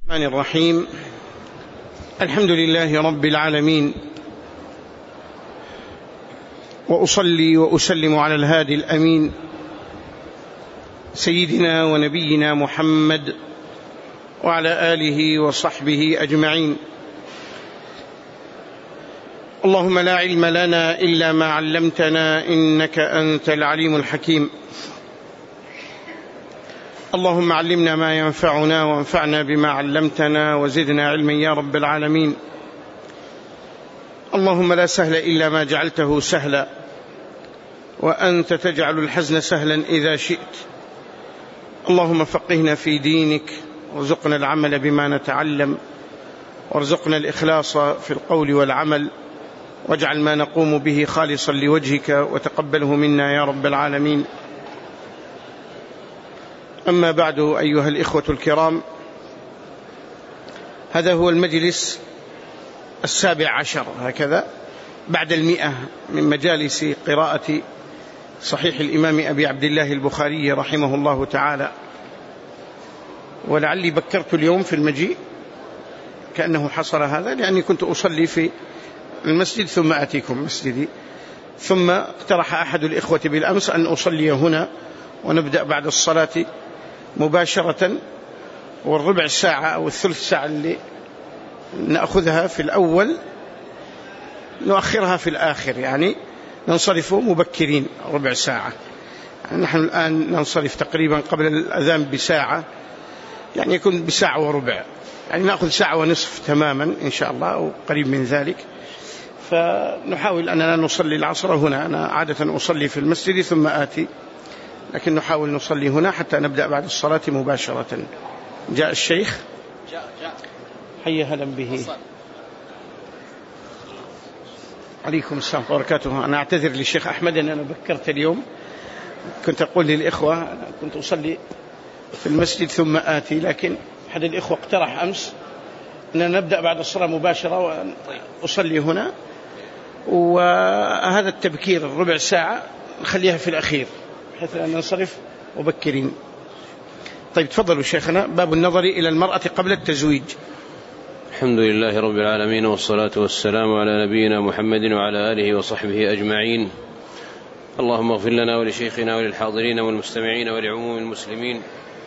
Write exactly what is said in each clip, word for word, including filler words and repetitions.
الرحمن الرحيم. الحمد لله رب العالمين، وأصلي وأسلم على الهادي الأمين سيدنا ونبينا محمد وعلى آله وصحبه أجمعين. اللهم لا علم لنا إلا ما علمتنا إنك أنت العليم الحكيم. اللهم علمنا ما ينفعنا وانفعنا بما علمتنا وزدنا علما يا رب العالمين. اللهم لا سهل إلا ما جعلته سهلا، وأنت تجعل الحزن سهلا إذا شئت. اللهم فقهنا في دينك، وارزقنا العمل بما نتعلم، وارزقنا الإخلاص في القول والعمل، واجعل ما نقوم به خالصا لوجهك، وتقبله منا يا رب العالمين. أما بعد، أيها الإخوة الكرام، هذا هو المجلس السابع عشر هكذا بعد المئة من مجالس قراءة صحيح الإمام أبي عبد الله البخاري رحمه الله تعالى. ولعلي بكرت اليوم في المجيء كأنه حصل هذا، لأني كنت أصلي في المسجد ثم أتيكم مسجدي، ثم اقترح أحد الإخوة بالأمس أن أصلي هنا ونبدأ بعد الصلاة مباشرة، والربع ساعة أو الثلث ساعة اللي نأخذها في الأول نؤخرها في الآخر، يعني ننصرف مبكرين ربع ساعة. يعني نحن الآن ننصرف تقريبا قبل الأذان بساعة، يعني يكون بساعة وربع، يعني نأخذ ساعة ونصف تماما إن شاء الله أو قريب من ذلك. فنحاول أننا نصلي العصر هنا. أنا عادة أصلي في المسجد ثم آتي، لكن نحاول نصلي هنا حتى نبدأ بعد الصلاة مباشرة. جاء الشيخ، جاء جاء حي هلا به. عليكم السلام ورحمة الله وبركاته. أنا أعتذر للشيخ أحمد أن أنا بكرت اليوم، كنت أقول للإخوة أنا كنت أصلي في المسجد ثم آتي، لكن أحد الإخوة اقترح أمس أن نبدأ بعد الصلاة مباشرة وأصلي هنا، وهذا التبكير الربع ساعة نخليها في الأخير بحيث أن ننصرف مبكرين. طيب تفضلوا شيخنا. باب النظر إلى المرأة قبل التزويج. الحمد لله رب العالمين، والصلاة والسلام على نبينا محمد وعلى آله وصحبه أجمعين. اللهم اغفر لنا ولشيخنا وللحاضرين والمستمعين ولعموم المسلمين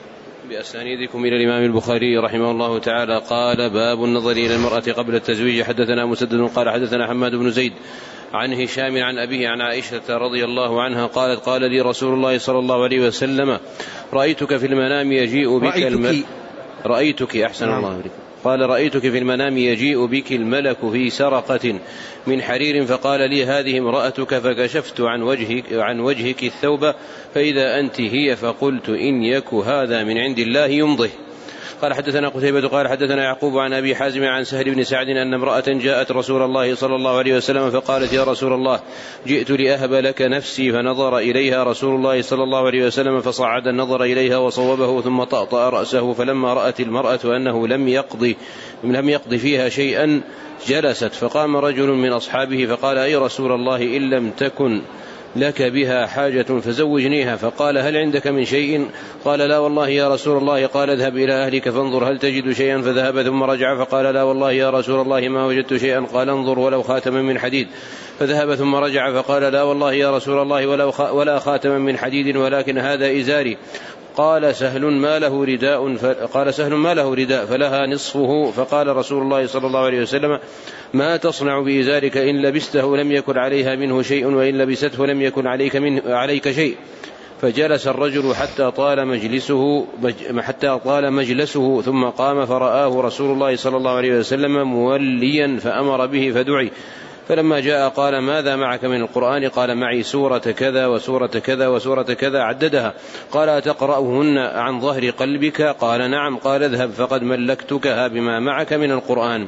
بأسانيدكم إلى الإمام البخاري رحمه الله تعالى. قال: باب النظر إلى المرأة قبل التزويج. حدثنا مسدد قال حدثنا حماد بن زيد عن هشام عن أبيه عن عائشة رضي الله عنها قالت: قال لي رسول الله صلى الله عليه وسلم: رأيتك في المنام يجيء بك الملك رأيتك أحسن الله عليك قال: رأيتك في المنام يجيء بك الملك في سرقة من حرير، فقال لي: هذه امرأتك، فكشفت عن وجهك, عن وجهك الثوب فإذا أنت هي، فقلت: إن يك هذا من عند الله يمضه. قال: حدثنا قتيبة قال حدثنا يعقوب عن أبي حازم عن سهل بن سعد أن امرأة جاءت رسول الله صلى الله عليه وسلم فقالت: يا رسول الله، جئت لأهب لك نفسي. فنظر إليها رسول الله صلى الله عليه وسلم فصعد النظر إليها وصوبه ثم طأطأ رأسه، فلما رأت المرأة أنه لم يقضي لم يقضي فيها شيئا جلست. فقام رجل من أصحابه فقال: أي رسول الله، إن لم تكن لك بها حاجة فزوجنيها. فقال: هل عندك من شيء؟ قال: لا والله يا رسول الله. قال: اذهب إلى أهلك فانظر هل تجد شيئا. فذهب ثم رجع فقال: لا والله يا رسول الله ما وجدت شيئا. قال: انظر ولو خاتما من حديد. فذهب ثم رجع فقال: لا والله يا رسول الله ولا خاتما من حديد، ولكن هذا إزاري. قال سهل: ما له رداء قال سهل: ما له رداء فلها نصفه. فقال رسول الله صلى الله عليه وسلم: ما تصنع بإزارك؟ إن لبسته لم يكن عليها منه شيء، وإن لبسته لم يكن عليك منه عليك شيء. فجلس الرجل حتى طال مجلسه حتى طال مجلسه ثم قام فرآه رسول الله صلى الله عليه وسلم موليا فأمر به فدعي. فلما جاء قال: ماذا معك من القرآن؟ قال: معي سورة كذا وسورة كذا وسورة كذا، عددها. قال: أتقرأهن عن ظهر قلبك؟ قال: نعم. قال: اذهب فقد ملكتكها بما معك من القرآن.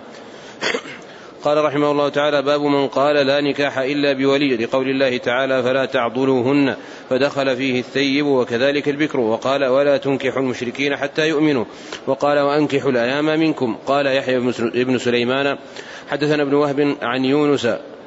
قال رحمه الله تعالى: باب من قال لا نكاح إلا بولي، لقول الله تعالى: فلا تعضلوهن، فدخل فيه الثيب وكذلك البكر. وقال: ولا تنكحوا المشركين حتى يؤمنوا. وقال: وأنكحوا الأيام منكم. قال يحيى بن سليمان: حدثنا ابن وهب عن يونس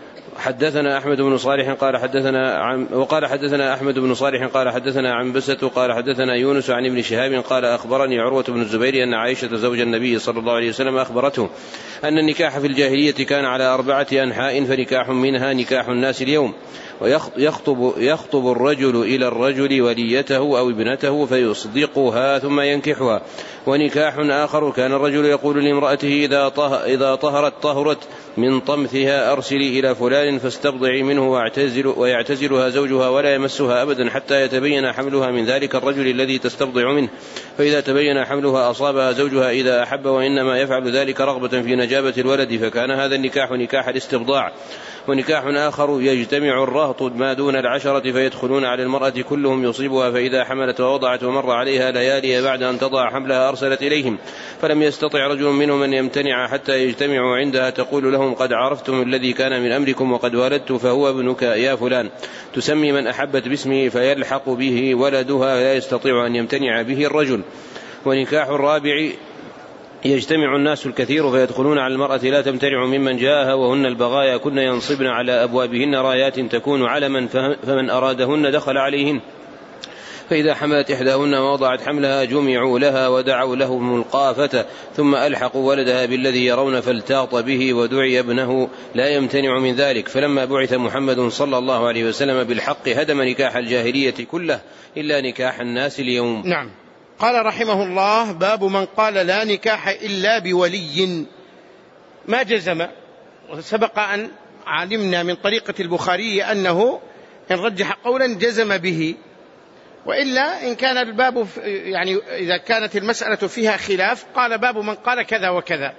حدثنا أحمد بن صالح قال حدثنا عن وقال حدثنا أحمد بن صالح قال حدثنا عن بسة قال حدثنا يونس عن ابن شهاب قال أخبرني عروة بن الزبير أن عائشة زوج النبي صلى الله عليه وسلم أخبرته أن النكاح في الجاهلية كان على أربعة أنحاء فنكاح منها نكاح الناس اليوم ويخطب يخطب الرجل إلى الرجل وليته أو ابنته فيصدقها ثم ينكحها، ونكاح آخر كان الرجل يقول لامرأته إذا, طه إذا طهرت طهرت من طمثها أرسلي إلى فلان فاستبضعي منه واعتزل ويعتزلها زوجها ولا يمسها أبدا حتى يتبين حملها من ذلك الرجل الذي تستبضع منه، فإذا تبين حملها أصابها زوجها إذا أحب، وإنما يفعل ذلك رغبة في نجابة الولد، فكان هذا النكاح نكاح الاستبضاع. ونكاح آخر يجتمع الرهط ما دون العشرة فيدخلون على المرأة كلهم يصيبها، فإذا حملت ووضعت ومر عليها ليالي بعد أن تضع حملها أرسلت إليهم، فلم يستطع رجل منهم أن يمتنع حتى يجتمعوا عندها تقول لهم قد عرفتم الذي كان من أمركم وقد ولدت فهو ابنك يا فلان، تسمي من أحبت باسمه فيلحق به ولدها لا يستطيع أن يمتنع به الرجل. ونكاح الرابع يجتمع الناس الكثير فيدخلون على المرأة لا تمتنع ممن جاءها وهن البغايا كن ينصبن على أبوابهن رايات تكون علما فمن أرادهن دخل عليهن، فإذا حملت إحداهن ووضعت حملها جمعوا لها ودعوا لهم القافة ثم ألحقوا ولدها بالذي يرون فالتاط به ودعي ابنه لا يمتنع من ذلك. فلما بعث محمد صلى الله عليه وسلم بالحق هدم نكاح الجاهلية كله إلا نكاح الناس اليوم. نعم. قال رحمه الله: باب من قال لا نكاح إلا بولي. ما جزم، وسبق أن علمنا من طريقة البخاري أنه إن رجح قولا جزم به، وإلا إن كان الباب يعني إذا كانت المسألة فيها خلاف قال باب من قال كذا وكذا،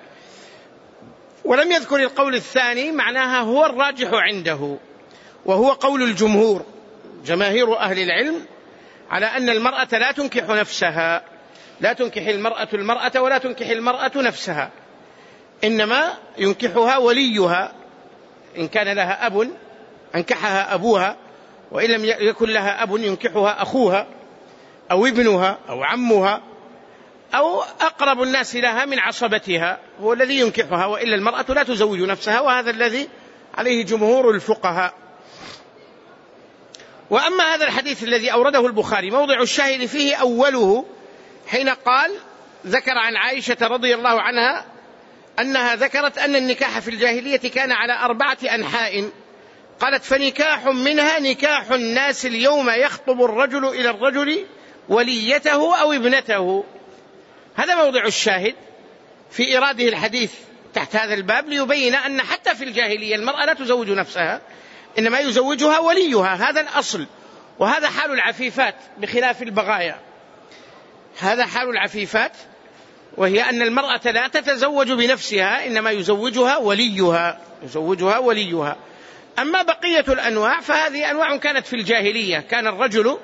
ولم يذكر القول الثاني معناها هو الراجح عنده، وهو قول الجمهور جماهير أهل العلم على أن المرأة لا تنكح نفسها، لا تنكح المرأة المرأة ولا تنكح المرأة نفسها، إنما ينكحها وليها، إن كان لها أب أنكحها أبوها، وإن لم يكن لها أب ينكحها أخوها أو ابنها أو عمها أو أقرب الناس لها من عصبتها هو الذي ينكحها، وإلا المرأة لا تزوج نفسها، وهذا الذي عليه جمهور الفقهاء. وأما هذا الحديث الذي أورده البخاري موضع الشاهد فيه أوله حين قال ذكر عن عائشة رضي الله عنها أنها ذكرت أن النكاح في الجاهلية كان على أربعة أنحاء، قالت فنكاح منها نكاح الناس اليوم يخطب الرجل إلى الرجل وليته أو ابنته. هذا موضع الشاهد في إراده الحديث تحت هذا الباب، ليبين أن حتى في الجاهلية المرأة لا تزوج نفسها، إنما يزوجها وليها، هذا الأصل. وهذا حال العفيفات بخلاف البغايا، هذا حال العفيفات، وهي أن المرأة لا تتزوج بنفسها إنما يزوجها وليها، يزوجها وليها. أما بقية الأنواع فهذه أنواع كانت في الجاهلية، كان الرجل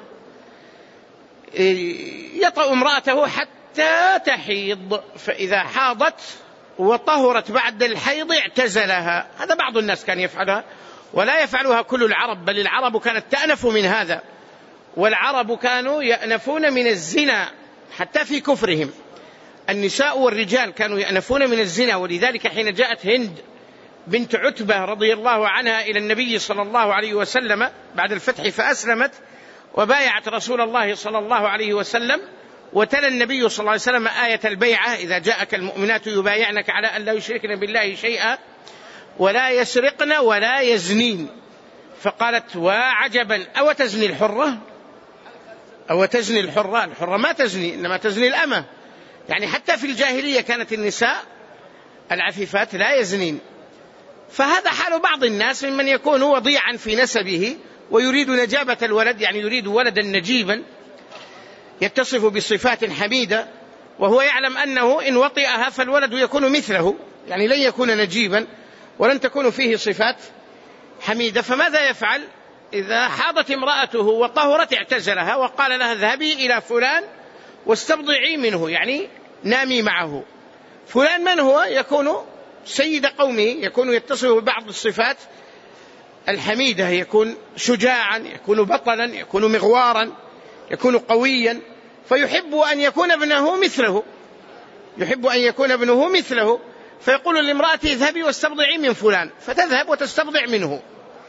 يطأ امرأته حتى تحيض، فإذا حاضت وطهرت بعد الحيض اعتزلها. هذا بعض الناس كان يفعلها، ولا يفعلها كل العرب، بل العرب كانت تأنف من هذا، والعرب كانوا يأنفون من الزنا حتى في كفرهم. النساء والرجال كانوا يأنفون من الزنا، ولذلك حين جاءت هند بنت عتبة رضي الله عنها إلى النبي صلى الله عليه وسلم بعد الفتح فأسلمت وبايعت رسول الله صلى الله عليه وسلم، وتلا النبي صلى الله عليه وسلم آية البيعة: إذا جاءك المؤمنات يبايعنك على أن لا يشركن بالله شيئا ولا يسرقن ولا يزنين. فقالت: وعجبا، أو تزني الحرة أو تزني الحرة الحرة ما تزني، إنما تزني الأمة. يعني حتى في الجاهلية كانت النساء العفيفات لا يزنين. فهذا حال بعض الناس ممن يكون وضيعا في نسبه ويريد نجابة الولد، يعني يريد ولدا نجيبا يتصف بصفات حميدة، وهو يعلم أنه إن وطئها فالولد يكون مثله، يعني لن يكون نجيبا ولن تكون فيه صفات حميدة. فماذا يفعل؟ إذا حاضت امرأته وطهرت اعتزلها وقال لها: اذهبي إلى فلان واستبضعي منه، يعني نامي معه. فلان من هو؟ يكون سيد قومه، يكون يتصف ببعض الصفات الحميدة، يكون شجاعا، يكون بطلا، يكون مغوارا، يكون قويا، فيحب أن يكون ابنه مثله، يحب أن يكون ابنه مثله، فيقول لامرأته: اذهبي واستبضعي من فلان، فتذهب وتستبضع منه.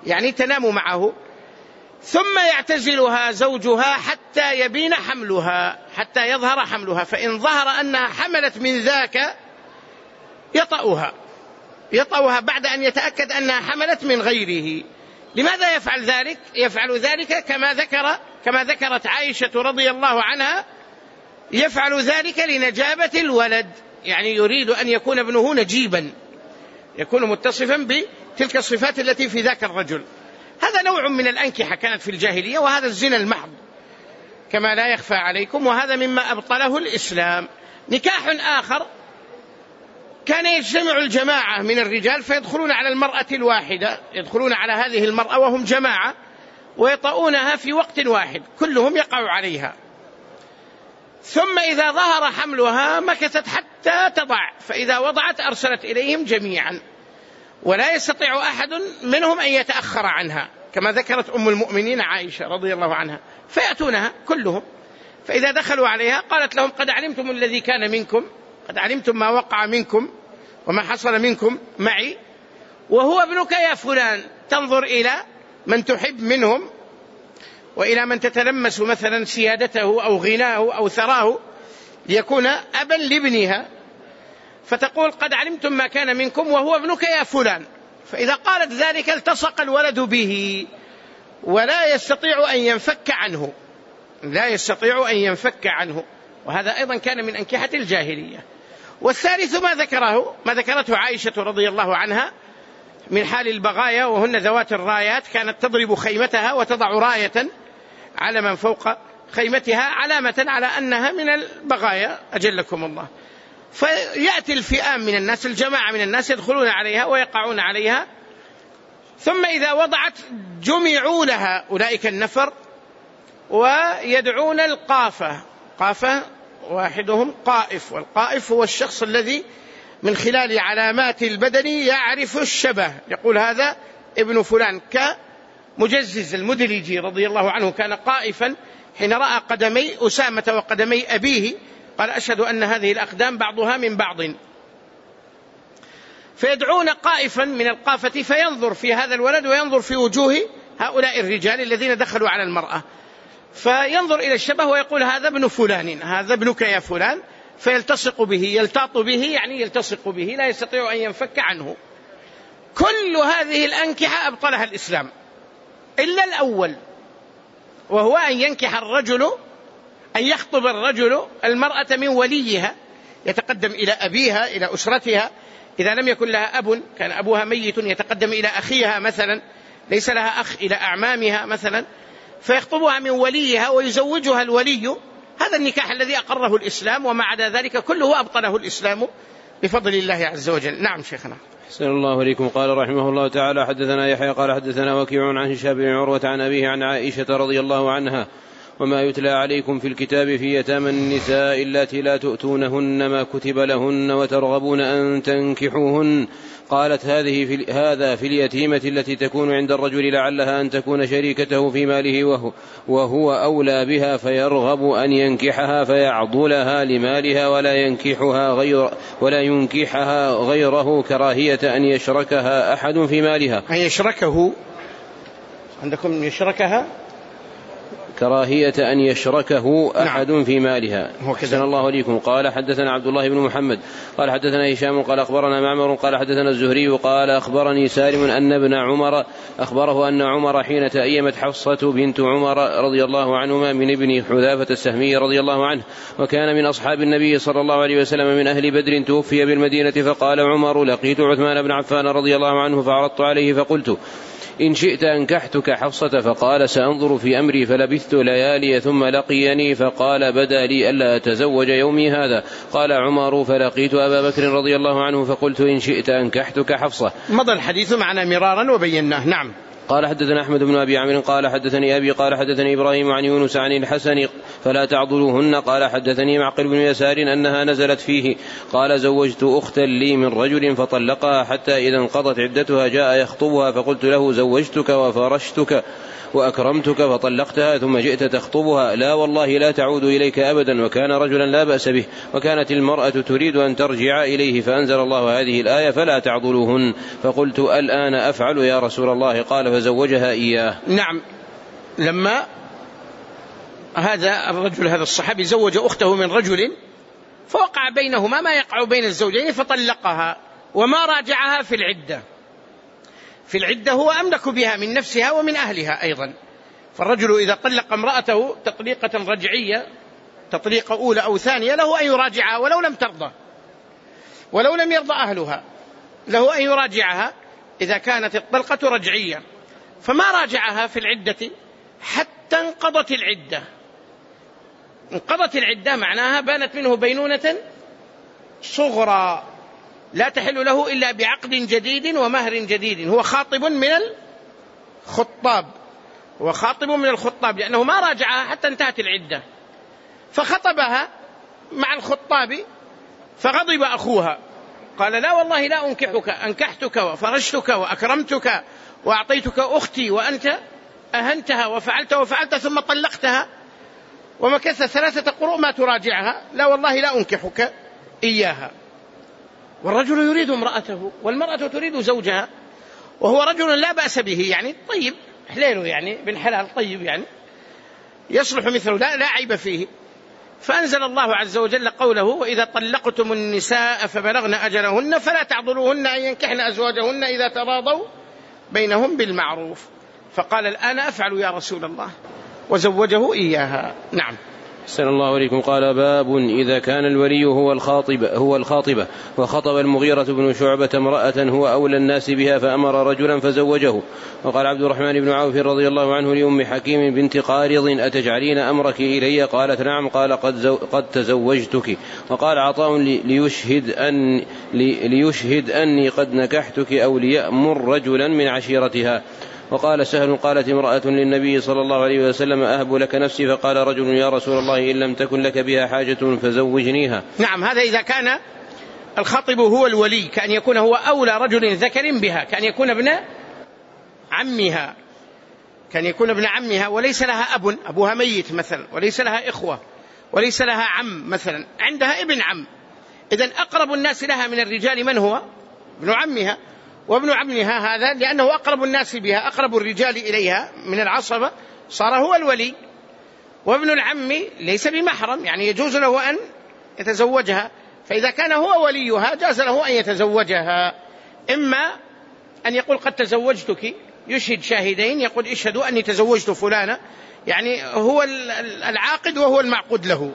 يعني تنام معه، ثم يعتزلها زوجها حتى يبين حملها، حتى يظهر حملها، فإن ظهر أنها حملت من ذاك يطأها يطأها بعد أن يتأكد أنها حملت من غيره. لماذا يفعل ذلك؟ يفعل ذلك كما ذكر كما ذكرت عائشة رضي الله عنها، يفعل ذلك لنجابة الولد، يعني يريد أن يكون ابنه نجيبا، يكون متصفا بتلك الصفات التي في ذاك الرجل. هذا نوع من الأنكحة كانت في الجاهلية، وهذا الزنا المحض كما لا يخفى عليكم، وهذا مما أبطله الإسلام. نكاح آخر كان يجتمع الجماعة من الرجال فيدخلون على المرأة الواحدة، يدخلون على هذه المرأة وهم جماعة ويطؤونها في وقت واحد، كلهم يقع عليها، ثم إذا ظهر حملها مكثت حتى تضع، فإذا وضعت أرسلت إليهم جميعا، ولا يستطيع أحد منهم أن يتأخر عنها، كما ذكرت أم المؤمنين عائشة رضي الله عنها، فيأتونها كلهم، فإذا دخلوا عليها قالت لهم: قد علمتم الذي كان منكم، قد علمتم ما وقع منكم وما حصل منكم معي، وهو ابنك يا فلان. تنظر إلى من تحب منهم وإلى من تتلمس مثلا سيادته أو غناه أو ثراه ليكون أبا لابنها، فتقول: قد علمتم ما كان منكم وهو ابنك يا فلان. فإذا قالت ذلك التصق الولد به ولا يستطيع أن ينفك عنه، لا يستطيع أن ينفك عنه، وهذا أيضا كان من أنكحة الجاهلية. والثالث ما ذكره ما ذكرته عائشة رضي الله عنها من حال البغايا، وهن ذوات الرايات، كانت تضرب خيمتها وتضع راية على من فوق خيمتها علامة على أنها من البغايا أجلكم الله. فيأتي الفئام من الناس، الجماعة من الناس، يدخلون عليها ويقعون عليها، ثم إذا وضعت جمعوا لها أولئك النفر ويدعون القافة. قافة واحدهم قائف، والقائف هو الشخص الذي من خلال علامات البدن يعرف الشبه، يقول هذا ابن فلان، كمجزز المدلجي رضي الله عنه كان قائفا حين رأى قدمي أسامة وقدمي أبيه، قال: أشهد أن هذه الأقدام بعضها من بعض. فيدعون قائفا من القافة فينظر في هذا الولد وينظر في وجوه هؤلاء الرجال الذين دخلوا على المرأة، فينظر إلى الشبه ويقول: هذا ابن فلان، هذا ابنك يا فلان، فيلتصق به، يلتاط به يعني يلتصق به، لا يستطيع أن ينفك عنه. كل هذه الأنكحة أبطلها الإسلام إلا الأول، وهو أن ينكح الرجل، أن يخطب الرجل المرأة من وليها، يتقدم إلى أبيها، إلى أسرتها، إذا لم يكن لها أب، كان أبوها ميت، يتقدم إلى أخيها مثلا، ليس لها أخ، إلى أعمامها مثلا، فيخطبها من وليها ويزوجها الولي. هذا النكاح الذي أقره الإسلام، وما عدا ذلك كله أبطله الإسلام بفضل الله عز وجل. نعم شيخنا. أحسن الله إليكم. قال رحمه الله تعالى: حدثنا يحيى قال حدثنا وكيع عن هشام بن عروة عن أبيه عن عائشة رضي الله عنها: وما يتلى عليكم في الكتاب في يتامى النساء اللاتي لا تؤتونهن ما كتب لهن وترغبون أن تنكحوهن. قالت: هذه في هذا في اليتيمة التي تكون عند الرجل لعلها أن تكون شريكته في ماله وهو, وهو أولى بها، فيرغب أن ينكحها فيعضلها لمالها ولا ينكحها غير ولا ينكحها غيره كراهية أن يشركها أحد في مالها. أن يشركه عندكم يشركها كراهية أن يشركه أحد نعم. في مالها. أحسن الله إليكم. قال حدثنا عبد الله بن محمد قال حدثنا هشام قال أخبرنا معمر قال حدثنا الزهري قال أخبرني سالم أن ابن عمر أخبره أن عمر حين تأيمت حفصة بنت عمر رضي الله عنهما من ابن حذافة السهمي رضي الله عنه، وكان من أصحاب النبي صلى الله عليه وسلم من أهل بدر، توفي بالمدينة، فقال عمر: لقيت عثمان بن عفان رضي الله عنه فعرضت عليه فقلت: إن شئت أنكحتك حفصة، فقال: سأنظر في أمري، فلبثت ليالي ثم لقيني فقال: بدا لي ألا أتزوج يومي هذا. قال عمر: فلقيت أبا بكر رضي الله عنه فقلت: إن شئت أنكحتك حفصة. مضى الحديث معنا مرارا وبيناه. نعم. قال حدثنا أحمد بن أبي عمرو قال حدثني أبي قال حدثني إبراهيم عن يونس عن الحسن فلا تعضلوهن. قال حدثني معقل بن يسار أنها نزلت فيه قال: زوجت أختا لي من رجل فطلقها حتى إذا انقضت عدتها جاء يخطبها، فقلت له: زوجتك وفرشتك وأكرمتك فطلقتها ثم جئت تخطبها لا والله لا تعود إليك أبدا، وكان رجلا لا بأس به، وكانت المرأة تريد أن ترجع إليه فأنزل الله هذه الآية فلا تعضلوهن، فقلت الآن أفعل يا رسول الله؟ قال فزوجها إياه. نعم، لما هذا الرجل هذا الصحابي زوج أخته من رجل فوقع بينهما ما يقع بين الزوجين فطلقها وما راجعها في العدة. في العدة هو أملك بها من نفسها ومن أهلها أيضا. فالرجل إذا طلق امرأته تطليقة رجعية تطليقة أولى أو ثانية له أن يراجعها ولو لم ترضى، ولو لم يرضى أهلها له أن يراجعها إذا كانت الطلقة رجعية. فما راجعها في العدة حتى انقضت العدة. انقضت العدة معناها بانت منه بينونة صغرى لا تحل له إلا بعقد جديد ومهر جديد. هو خاطب من الخطاب، هو خاطب من الخطاب لأنه ما راجعها حتى انتهت العدة، فخطبها مع الخطاب فغضب أخوها قال لا والله لا أنكحك، أنكحتك وفرشتك وأكرمتك وأعطيتك أختي وأنت أهنتها وفعلت وفعلت ثم طلقتها ومكث ثلاثة قروء ما تراجعها، لا والله لا أنكحك إياها. والرجل يريد امرأته والمرأة تريد زوجها، وهو رجل لا بأس به يعني طيب حليله يعني بن حلال طيب يعني يصلح مثله لا, لا عيب فيه. فأنزل الله عز وجل قوله وإذا طلقتم النساء فبلغن أجلهن فلا تعضلوهن أن ينكحن أزواجهن إذا تراضوا بينهم بالمعروف. فقال الآن أفعل يا رسول الله وزوجه إياها. نعم. أحسن الله عليكم. قال باب إذا كان الولي هو الخاطب هو الخاطبة وخطب المغيرة بن شعبة امرأة هو أولى الناس بها فأمر رجلا فزوجه. وقال عبد الرحمن بن عوف رضي الله عنه لأم حكيم بنت قارض أتجعلين أمرك إلي؟ قالت نعم. قال قد, زو قد تزوجتك. وقال عطاء ليشهد, أن لي ليشهد أني قد نكحتك أو ليأمر رجلا من عشيرتها. وقال سهل قالت امرأة للنبي صلى الله عليه وسلم أهب لك نفسي؟ فقال رجل يا رسول الله إن لم تكن لك بها حاجة فزوجنيها. نعم، هذا إذا كان الخاطب هو الولي كأن يكون هو أولى رجل ذكر بها، كأن يكون ابن عمها كان يكون ابن عمها وليس لها أب، أبوها ميت مثلا، وليس لها إخوة وليس لها عم مثلا، عندها ابن عم. إذن أقرب الناس لها من الرجال من هو؟ ابن عمها. وابن عمها هذا لأنه أقرب الناس بها، أقرب الرجال إليها من العصبة، صار هو الولي. وابن العم ليس بمحرم يعني يجوز له أن يتزوجها، فإذا كان هو وليها جاز له أن يتزوجها. إما أن يقول قد تزوجتك، يشهد شاهدين يقول اشهدوا أني تزوجت فلانة، يعني هو العاقد وهو المعقود له،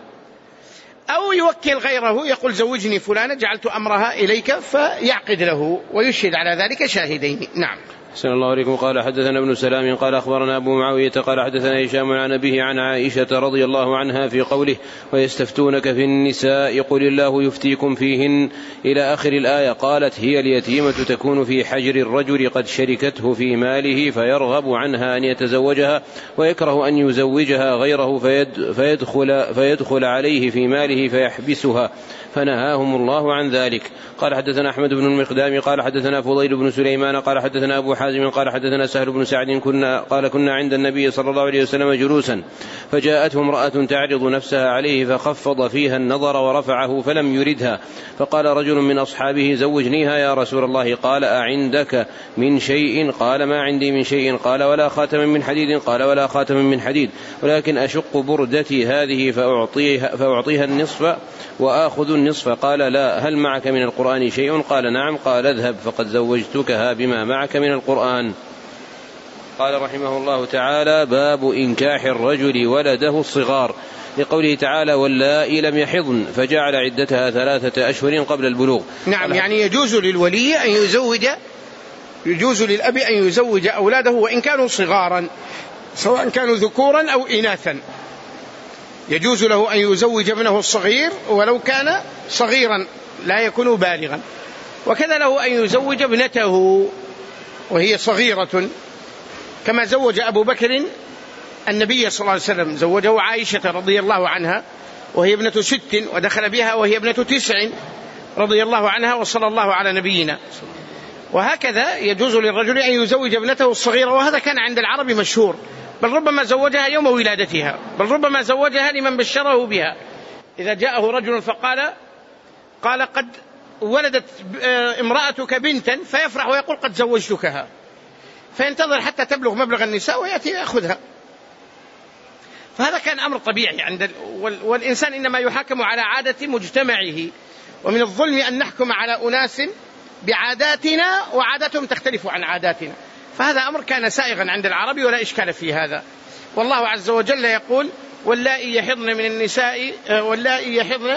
أو يوكل غيره يقول زوجني فلانة جعلت أمرها إليك فيعقد له ويشهد على ذلك شاهدين. نعم. أحسن الله عليكم. قال حدثنا ابن سلام قال أخبرنا أبو معاوية قال حدثنا هشام عن أبيه عن عائشة رضي الله عنها في قوله ويستفتونك في النساء قل الله يفتيكم فيهن إلى آخر الآية. قالت هي اليتيمة تكون في حجر الرجل قد شركته في ماله فيرغب عنها أن يتزوجها ويكره أن يزوجها غيره فيد فيدخل, فيدخل عليه في ماله فيحبسها فنهاهم الله عن ذلك. قال حدثنا أحمد بن المقدام قال حدثنا فضيل بن سليمان قال حدثنا أبو حازم قال حدثنا سهل بن سعد كنا قال كنا عند النبي صلى الله عليه وسلم جلوسا فجاءته امرأة تعرض نفسها عليه فخفض فيها النظر ورفعه فلم يردها، فقال رجل من أصحابه زوجنيها يا رسول الله. قال أعندك من شيء؟ قال ما عندي من شيء. قال ولا خاتم من حديد؟ قال ولا خاتم من حديد ولكن أشق بردتي هذه فأعطيها, فأعطيها النصف وآخذ النصف. قال لا. هل معك من القرآن شيء؟ قال نعم. قال اذهب فقد زوجتكها بما معك من القرآن. قال رحمه الله تعالى باب إنكاح الرجل ولده الصغار لقوله تعالى واللائي لم يحضن فجعل عدتها ثلاثة أشهر قبل البلوغ. نعم، يعني يجوز للولي أن يزوج يجوز للأب أن يزوج أولاده وإن كانوا صغارا سواء كانوا ذكورا أو إناثا، يجوز له أن يزوج ابنه الصغير ولو كان صغيرا لا يكون بالغا، وكذا له أن يزوج ابنته وهي صغيرة كما زوج أبو بكر النبي صلى الله عليه وسلم، زوجه عائشة رضي الله عنها وهي ابنة ست ودخل بها وهي ابنة تسع رضي الله عنها وصلى الله على نبينا. وهكذا يجوز للرجل أن يزوج ابنته الصغيرة، وهذا كان عند العرب مشهور، بل ربما زوجها يوم ولادتها، بل ربما زوجها لمن بشره بها. إذا جاءه رجل فقال قال قد ولدت امرأتك بنتا، فيفرح ويقول قد زوجتكها، فينتظر حتى تبلغ مبلغ النساء ويأتي يأخذها. فهذا كان أمر طبيعي عند والإنسان إنما يحاكم على عادة مجتمعه، ومن الظلم أن نحكم على أناس بعاداتنا وعاداتهم تختلف عن عاداتنا. فهذا أمر كان سائغا عند العرب ولا إشكال في هذا. والله عز وجل يقول واللائي يحضن من النساء واللائي يحضن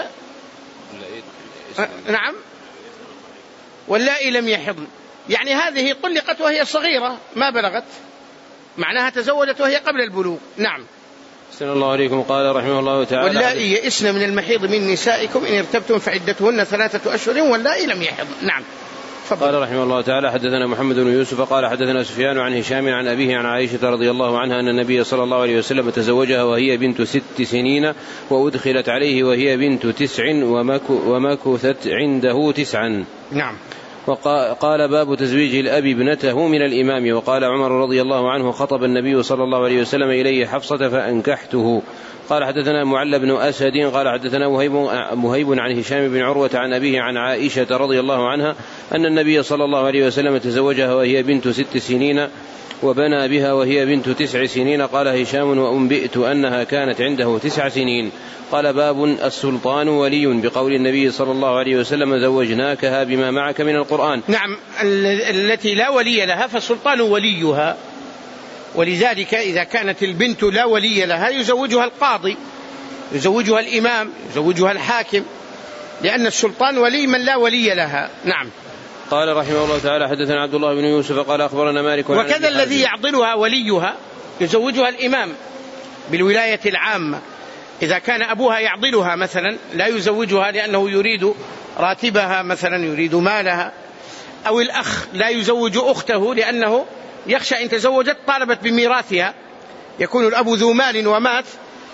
نعم واللائي لم يحضن، يعني هذه طلقت وهي صغيرة ما بلغت، معناها تزوجت وهي قبل البلوغ. نعم. أحسن الله عليكم. قال رحمه الله تعالى واللائي يئسن من المحيض من نسائكم إن ارتبتم فعدتهن ثلاثة أشهر واللائي لم يحضن. نعم. قال رحمه الله تعالى حدثنا محمد بن يوسف قال حدثنا سفيان عن هشام عن أبيه عن عائشة رضي الله عنها أن النبي صلى الله عليه وسلم تزوجها وهي بنت ست سنين وأدخلت عليه وهي بنت تسع ومكثت عنده تسعا. نعم. وقال باب تزويج الأب ابنته من الإمام. وقال عمر رضي الله عنه خطب النبي صلى الله عليه وسلم إليه حفصة فأنكحته. قال حدثنا معل بن أسد قال حدثنا مهيب عن هشام بن عروة عن أبيه عن عائشة رضي الله عنها أن النبي صلى الله عليه وسلم تزوجها وهي بنت ست سنين وبنى بها وهي بنت تسع سنين. قال هشام وأنبئت أنها كانت عنده تسع سنين. قال باب السلطان ولي بقول النبي صلى الله عليه وسلم زوجناكها بما معك من القرآن. نعم. التي لا ولي لها فالسلطان وليها، ولذلك إذا كانت البنت لا ولي لها يزوجها القاضي، يزوجها الإمام، يزوجها الحاكم، لأن السلطان ولي من لا ولي لها. نعم. قال رحمه الله تعالى حدثنا عبد الله بن يوسف قال أخبرنا مالك. وكذا الذي يعضلها وليها يزوجها الإمام بالولاية العامة. إذا كان أبوها يعضلها مثلا لا يزوجها لأنه يريد راتبها مثلا، يريد مالها، أو الأخ لا يزوج أخته لأنه يخشى إن تزوجت طالبت بميراثها، يكون الأب ذو مال ومات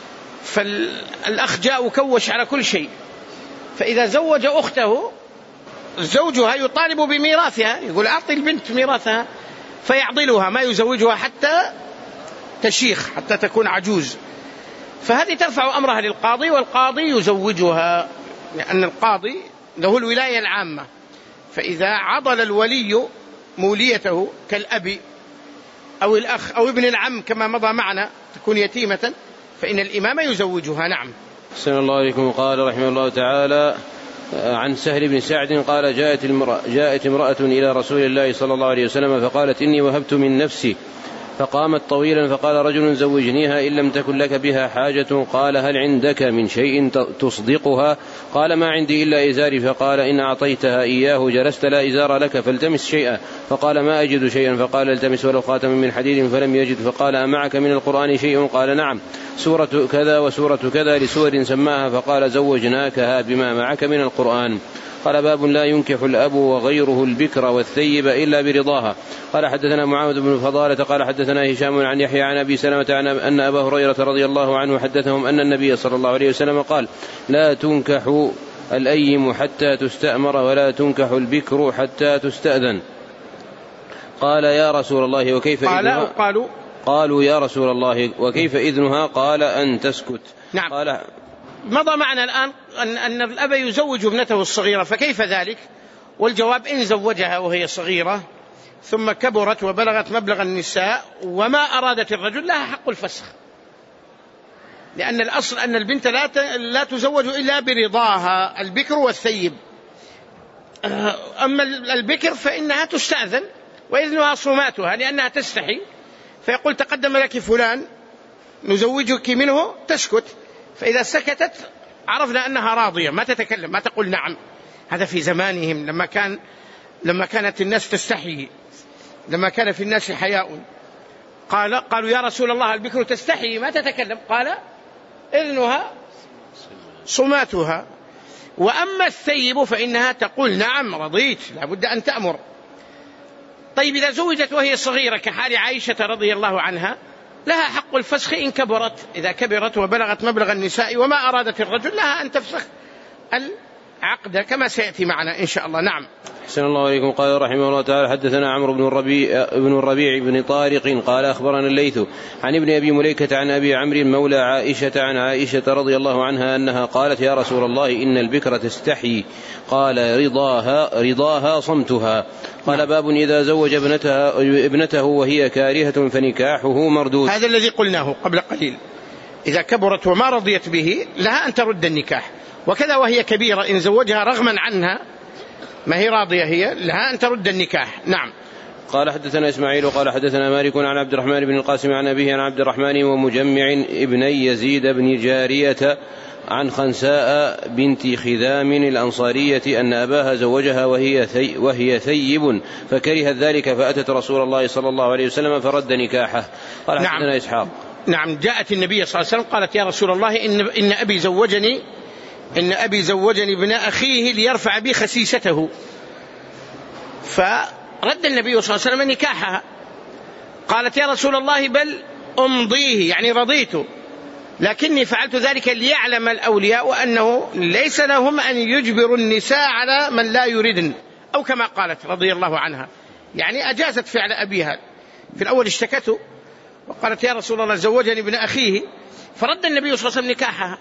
فالأخ جاء وكوش على كل شيء، فإذا زوج أخته زوجها يطالب بميراثها، يقول أعطي البنت ميراثها، فيعضلها ما يزوجها حتى تشيخ، حتى تكون عجوز. فهذه ترفع أمرها للقاضي والقاضي يزوجها، لأن القاضي له الولاية العامة. فإذا عضل الولي موليته كالأب أو الأخ أو ابن العم كما مضى معنا تكون يتيمة فإن الإمام يزوجها. نعم. أحسن الله عليكم. قال رحمه الله تعالى عن سهل بن سعد قال جاءت امرأة, جاءت امرأة إلى رسول الله صلى الله عليه وسلم فقالت إني وهبت من نفسي، فقامت طويلا فقال رجل زوجنيها إن لم تكن لك بها حاجة. قال هل عندك من شيء تصدقها؟ قال ما عندي إلا إزاري. فقال إن أعطيتها إياه جلست لا إزار لك فالتمس شيئا. فقال ما أجد شيئا. فقال التمس ولو خاتم من حديد فلم يجد. فقال أمعك من القرآن شيء؟ قال نعم سورة كذا وسورة كذا لسور سماها. فقال زوجناكها بما معك من القرآن. قال باب لا ينكح الأب وغيره البكر والثيب إلا برضاها. قال حدثنا معاذ بن فضالة قال حدثنا هشام عن يحيى عن أبي سلمة عن أن أبا هريرة رضي الله عنه حدثهم أن النبي صلى الله عليه وسلم قال لا تنكح الأيم حتى تستأمر ولا تنكح البكر حتى تستأذن. قال يا رسول الله وكيف إذنها؟ قالوا قالوا يا رسول الله وكيف إذنها؟ قال أن تسكت. نعم. قال مضى معنا الآن أن, أن الأب يزوج ابنته الصغيرة، فكيف ذلك؟ والجواب إن زوجها وهي صغيرة ثم كبرت وبلغت مبلغ النساء وما أرادت الرجل لها حق الفسخ، لأن الأصل أن البنت لا لا تزوج إلا برضاها، البكر والثيب. أما البكر فإنها تستأذن وإذنها صوماتها لأنها تستحي، فيقول تقدم لك فلان نزوجك منه تسكت، فإذا سكتت عرفنا أنها راضية ما تتكلم ما تقول نعم. هذا في زمانهم لما كان لما كانت الناس تستحي، لما كان في الناس حياء. قال قالوا يا رسول الله البكر تستحي ما تتكلم، قال إذنها صماتها. وأما الثيب فإنها تقول نعم رضيت، لابد أن تأمر. طيب إذا زوجت وهي صغيرة كحال عائشة رضي الله عنها لها حق الفسخ إن كبرت، إذا كبرت وبلغت مبلغ النساء وما أرادت الرجل لها أن تفسخ عقد كما سيأتي معنا إن شاء الله. نعم. أحسن الله عليكم. قال رحمه الله تعالى حدثنا عمرو بن الربيع بن الربيع بن طارق قال أخبرنا الليث عن ابن أبي مليكة عن أبي عمرو مولى عائشة عن عائشة رضي الله عنها أنها قالت يا رسول الله إن البكرة تستحي قال رضاها رضاها صمتها. قال باب إذا زوج ابنتها ابنته وهي كارهة فنكاحه مردود. هذا الذي قلناه قبل قليل، إذا كبرت وما رضيت به لها أن ترد النكاح، وكذا وهي كبيرة إن زوجها رغما عنها ما هي راضية هي لها أن ترد النكاح. نعم. قال حدثنا إسماعيل قال حدثنا مالك عن عبد الرحمن بن القاسم عن أبيه عن عبد الرحمن ومجمع ابني يزيد بن جارية عن خنساء بنت خذام الأنصارية أن أباها زوجها وهي, ثي وهي ثيب فكرهت ذلك فأتت رسول الله صلى الله عليه وسلم فرد نكاحه. قال نعم. حدثنا إسحاق. نعم. جاءت النبي صلى الله عليه وسلم قالت يا رسول الله إن, إن أبي زوجني إن أبي زوجني ابن أخيه ليرفع بي خسيسته، فرد النبي صلى الله عليه وسلم نكاحها. قالت يا رسول الله بل أمضيه يعني رضيت، لكني فعلت ذلك ليعلم الأولياء أنه ليس لهم أن يجبروا النساء على من لا يريدن، أو كما قالت رضي الله عنها، يعني أجازت فعل أبيها. في الأول اشتكته وقالت يا رسول الله زوجني ابن أخيه، فرد النبي صلى الله عليه وسلم نكاحها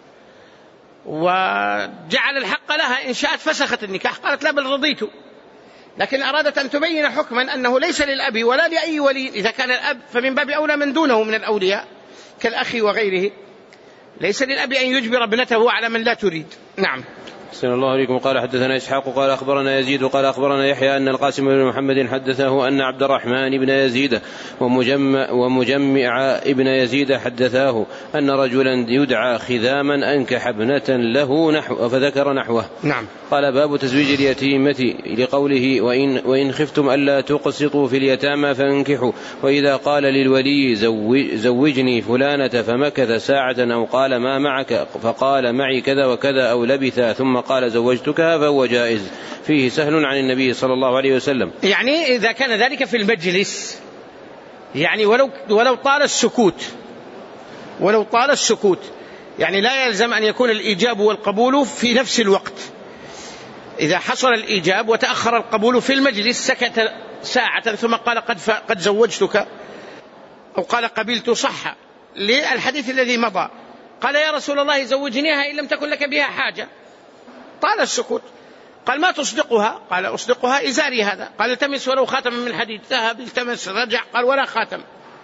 وجعل الحق لها إن شاءت فسخت النكاح. قالت لا بل رضيت، لكن أرادت أن تبين حكما أنه ليس للأب ولا لأي ولي، إذا كان الأب فمن باب أولى من دونه من الأولياء كالأخ وغيره، ليس للأب أن يجبر ابنته على من لا تريد. نعم. أحسن الله عليكم. قال حدثنا إسحاق قال أخبرنا يزيد قال أخبرنا يحيى أن القاسم بن محمد حدثه أن عبد الرحمن بن يزيد ومجمع, ومجمع ابن يزيد حدثاه أن رجلا يدعى خذاما أنكح ابنة له نحو فذكر نحوه. نعم. قال باب تزويج اليتيمة لقوله وإن, وإن خفتم ألا تقسطوا في اليتامى فانكحوا، وإذا قال للولي زوج زوجني فلانة فمكث ساعة أو قال ما معك فقال معي كذا وكذا أو لبث ثم قال زوجتكها فهو جائز، فيه سهل عن النبي صلى الله عليه وسلم. يعني إذا كان ذلك في المجلس، يعني ولو, ولو طال السكوت ولو طال السكوت يعني لا يلزم أن يكون الإيجاب والقبول في نفس الوقت. إذا حصل الإيجاب وتأخر القبول في المجلس سكت ساعة ثم قال قد, قد زوجتك أو قال قبلت صح للحديث الذي مضى. قال يا رسول الله زوجنيها إن لم تكن لك بها حاجة. طال السكوت. قال ما تصدقها؟ قال أصدقها إزاري هذا. قال التمس ولو خاتم من حديد. ذهب التمس رجع قال ولا خاتم.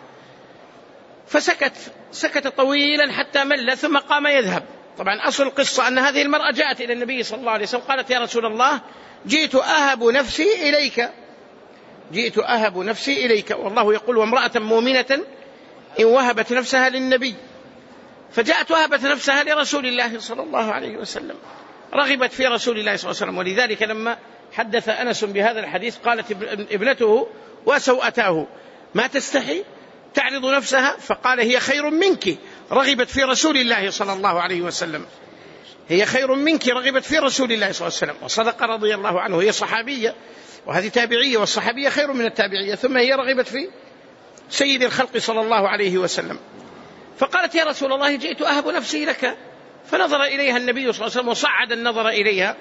فسكت سكت طويلا حتى مل ثم قام يذهب. طبعا أصل القصة أن هذه المرأة جاءت إلى النبي صلى الله عليه وسلم قالت يا رسول الله جئت أهب نفسي إليك جئت أهب نفسي إليك والله يقول وامرأة مؤمنة إن وهبت نفسها للنبي. فجاءت وهبت نفسها لرسول الله صلى الله عليه وسلم، رغبت في رسول الله صلى الله عليه وسلم. ولذلك لما حدث أنس بهذا الحديث قالت ابنته وسوأتاه ما تستحي تعرض نفسها؟ فقال هي خير منك رغبت في رسول الله صلى الله عليه وسلم. هي خير منك رغبت في رسول الله صلى الله عليه وسلم. وصدق رضي الله عنه. هي صحابية وهذه تابعية، والصحابية خير من التابعية، ثم هي رغبت في سيد الخلق صلى الله عليه وسلم. فقالت يا رسول الله جئت أهب نفسي لك. فنظر إليها النبي صلى الله عليه وسلم وصعد النظر إليها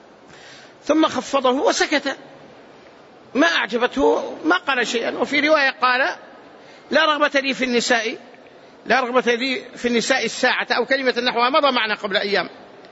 ثم خفضه وسكت، ما أعجبته ما قال شيئا. وفي رواية قال لا رغبة لي في النساء لا رغبة لي في النساء الساعة أو كلمة نحوها مضى معنا قبل أيام.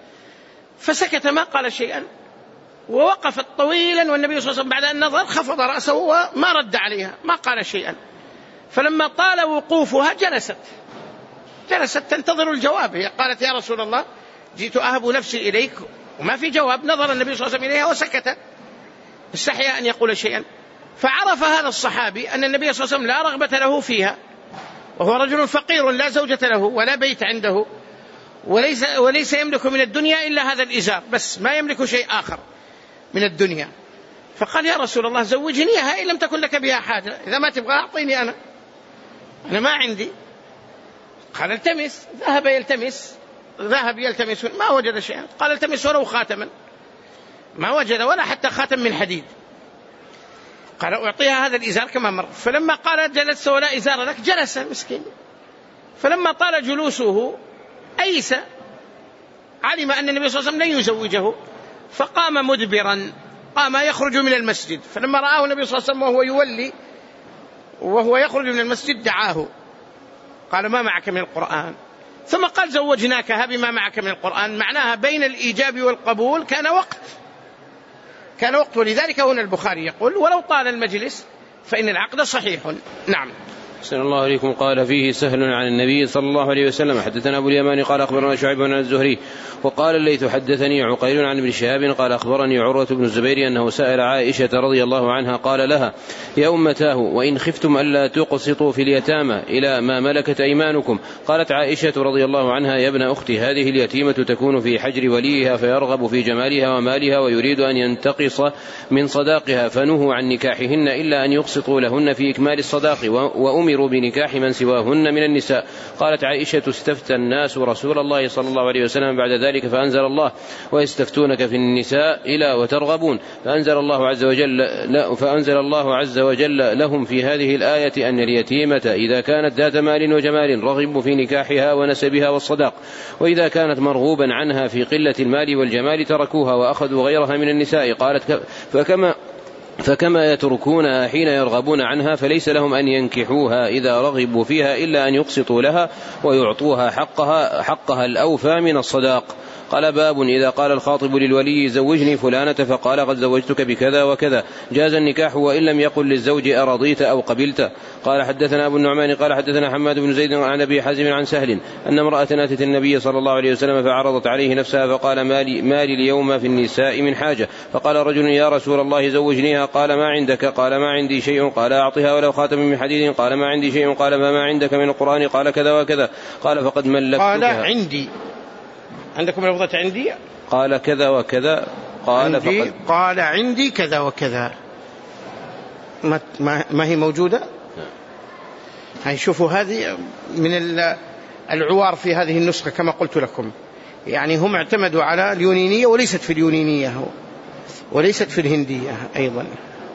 فسكت ما قال شيئا ووقفت طويلا، والنبي صلى الله عليه وسلم بعد أن نظر خفض رأسه وما رد عليها ما قال شيئا. فلما طال وقوفها جلست جلست تنتظر الجواب. هي قالت يا رسول الله جئت أهب نفسي إليك وما في جواب. نظر النبي صلى الله عليه وسلم إليها وسكت، استحيا أن يقول شيئا. فعرف هذا الصحابي أن النبي صلى الله عليه وسلم لا رغبة له فيها، وهو رجل فقير لا زوجة له ولا بيت عنده وليس, وليس يملك من الدنيا إلا هذا الإزار بس، ما يملك شيء آخر من الدنيا. فقال يا رسول الله زوجنيها إن لم تكن لك بها حاجة، إذا ما تبغى أعطيني أنا أنا ما عندي. قال التمس. ذهب يلتمس ذهب يلتمس ما وجد شيئا. قال التمس ولو خاتما، ما وجد ولا حتى خاتم من حديد. قال أعطيها هذا الإزار كما مر. فلما قال جلست ولا إزار لك جلس مسكين. فلما طال جلوسه أيس علم أن النبي صلى الله عليه وسلم لن يزوجه، فقام مدبرا، قام يخرج من المسجد، فلما رآه النبي صلى الله عليه وسلم وهو يولي وهو يخرج من المسجد دعاه قال ما معك من القرآن، ثم قال زوجناكها بما معك من القرآن، معناها بين الإيجاب والقبول كان وقت كان وقت ولذلك هنا البخاري يقول ولو طال المجلس فإن العقد صحيح. نعم. أحسن الله عليكم. قال فيه سهل عن النبي صلى الله عليه وسلم حدثنا أبو اليمان قال أخبرنا شعيب عن الزهري وقال الليث حدثني عقيل عن ابن شهاب قال أخبرني عروة بن الزبير أنه سأل عائشة رضي الله عنها قال لها يا أمتاه وإن خفتم ألا تقسطوا في اليتامى إلى ما ملكت أيمانكم. قالت عائشة رضي الله عنها يا ابن أختي هذه اليتيمة تكون في حجر وليها فيرغب في جمالها ومالها ويريد أن ينتقص من صداقها فنهوا عن نكاحهن إلا أن يقسطوا لهن في إكمال الصداق وأمروا بنكاح من سواهن من النساء. قالت عائشة استفتى الناس رسول الله صلى الله عليه وسلم بعد ذلك فأنزل الله ويستفتونك في النساء إلى وترغبون فأنزل الله عز وجل لا فأنزل الله عز وجل لهم في هذه الآية أن اليتيمة إذا كانت ذات مال وجمال رغبوا في نكاحها ونسبها والصداق، وإذا كانت مرغوبا عنها في قلة المال والجمال تركوها وأخذوا غيرها من النساء. قالت فكما فكما يتركونها حين يرغبون عنها فليس لهم أن ينكحوها إذا رغبوا فيها إلا أن يقسطوا لها ويعطوها حقها, حقها الأوفى من الصداق. قال باب إذا قال الخاطب للولي زوجني فلانة فقال قد زوجتك بكذا وكذا جاز النكاح وإن لم يقل للزوج أرضيت أو قبلت. قال حدثنا أبو النعمان قال حدثنا حماد بن زيد عن أبي حازم عن سهل أن امرأة أتت النبي صلى الله عليه وسلم فعرضت عليه نفسها فقال مالي, مالي اليوم في النساء من حاجة. فقال رجل يا رسول الله زوجنيها. قال ما عندك؟ قال ما عندي شيء. قال أعطها ولو خاتم من حديد. قال ما عندي شيء. قال فما عندك من القرآن؟ قال كذا وكذا. قال فقد ملكتها. قال عندي. عندكم لفظة عندي؟ قال كذا وكذا. قال عندي فقد قال عندي كذا وكذا. ما, ما هي موجودة؟ هاي شوفوا هذه من العوار في هذه النسخة كما قلت لكم، يعني هم اعتمدوا على اليونانية وليست في اليونانية وليست في الهندية أيضا.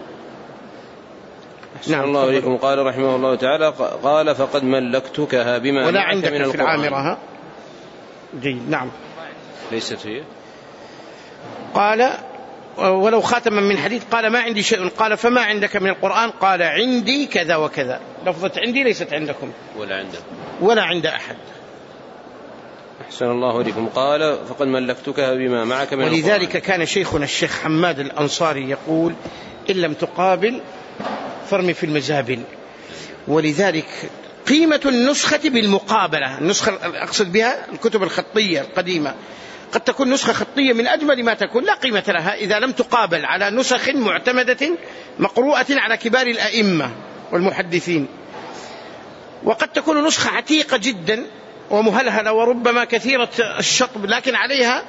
نعم. الله عليكم. قال رحمه الله تعالى قال فقد ملكتكها بما ولا عندك من في العامرة. جيد. نعم. ليست هي. قال ولو خاتما من حديد. قال ما عندي شيء. قال فما عندك من القرآن؟ قال عندي كذا وكذا. لفظة عندي ليست عندكم ولا عندكم ولا عند أحد. أحسن الله عليكم. قال فقد ملكتكها بما معك من القرآن. ولذلك كان شيخنا الشيخ حماد الأنصاري يقول إن لم تقابل فارمي في المزابل. ولذلك قيمة النسخة بالمقابلة، النسخة أقصد بها الكتب الخطية القديمة، قد تكون نسخة خطية من أجمل ما تكون لا قيمة لها إذا لم تقابل على نسخ معتمدة مقروءة على كبار الأئمة والمحدثين. وقد تكون نسخة عتيقة جدا ومهلهلة وربما كثيرة الشطب لكن عليها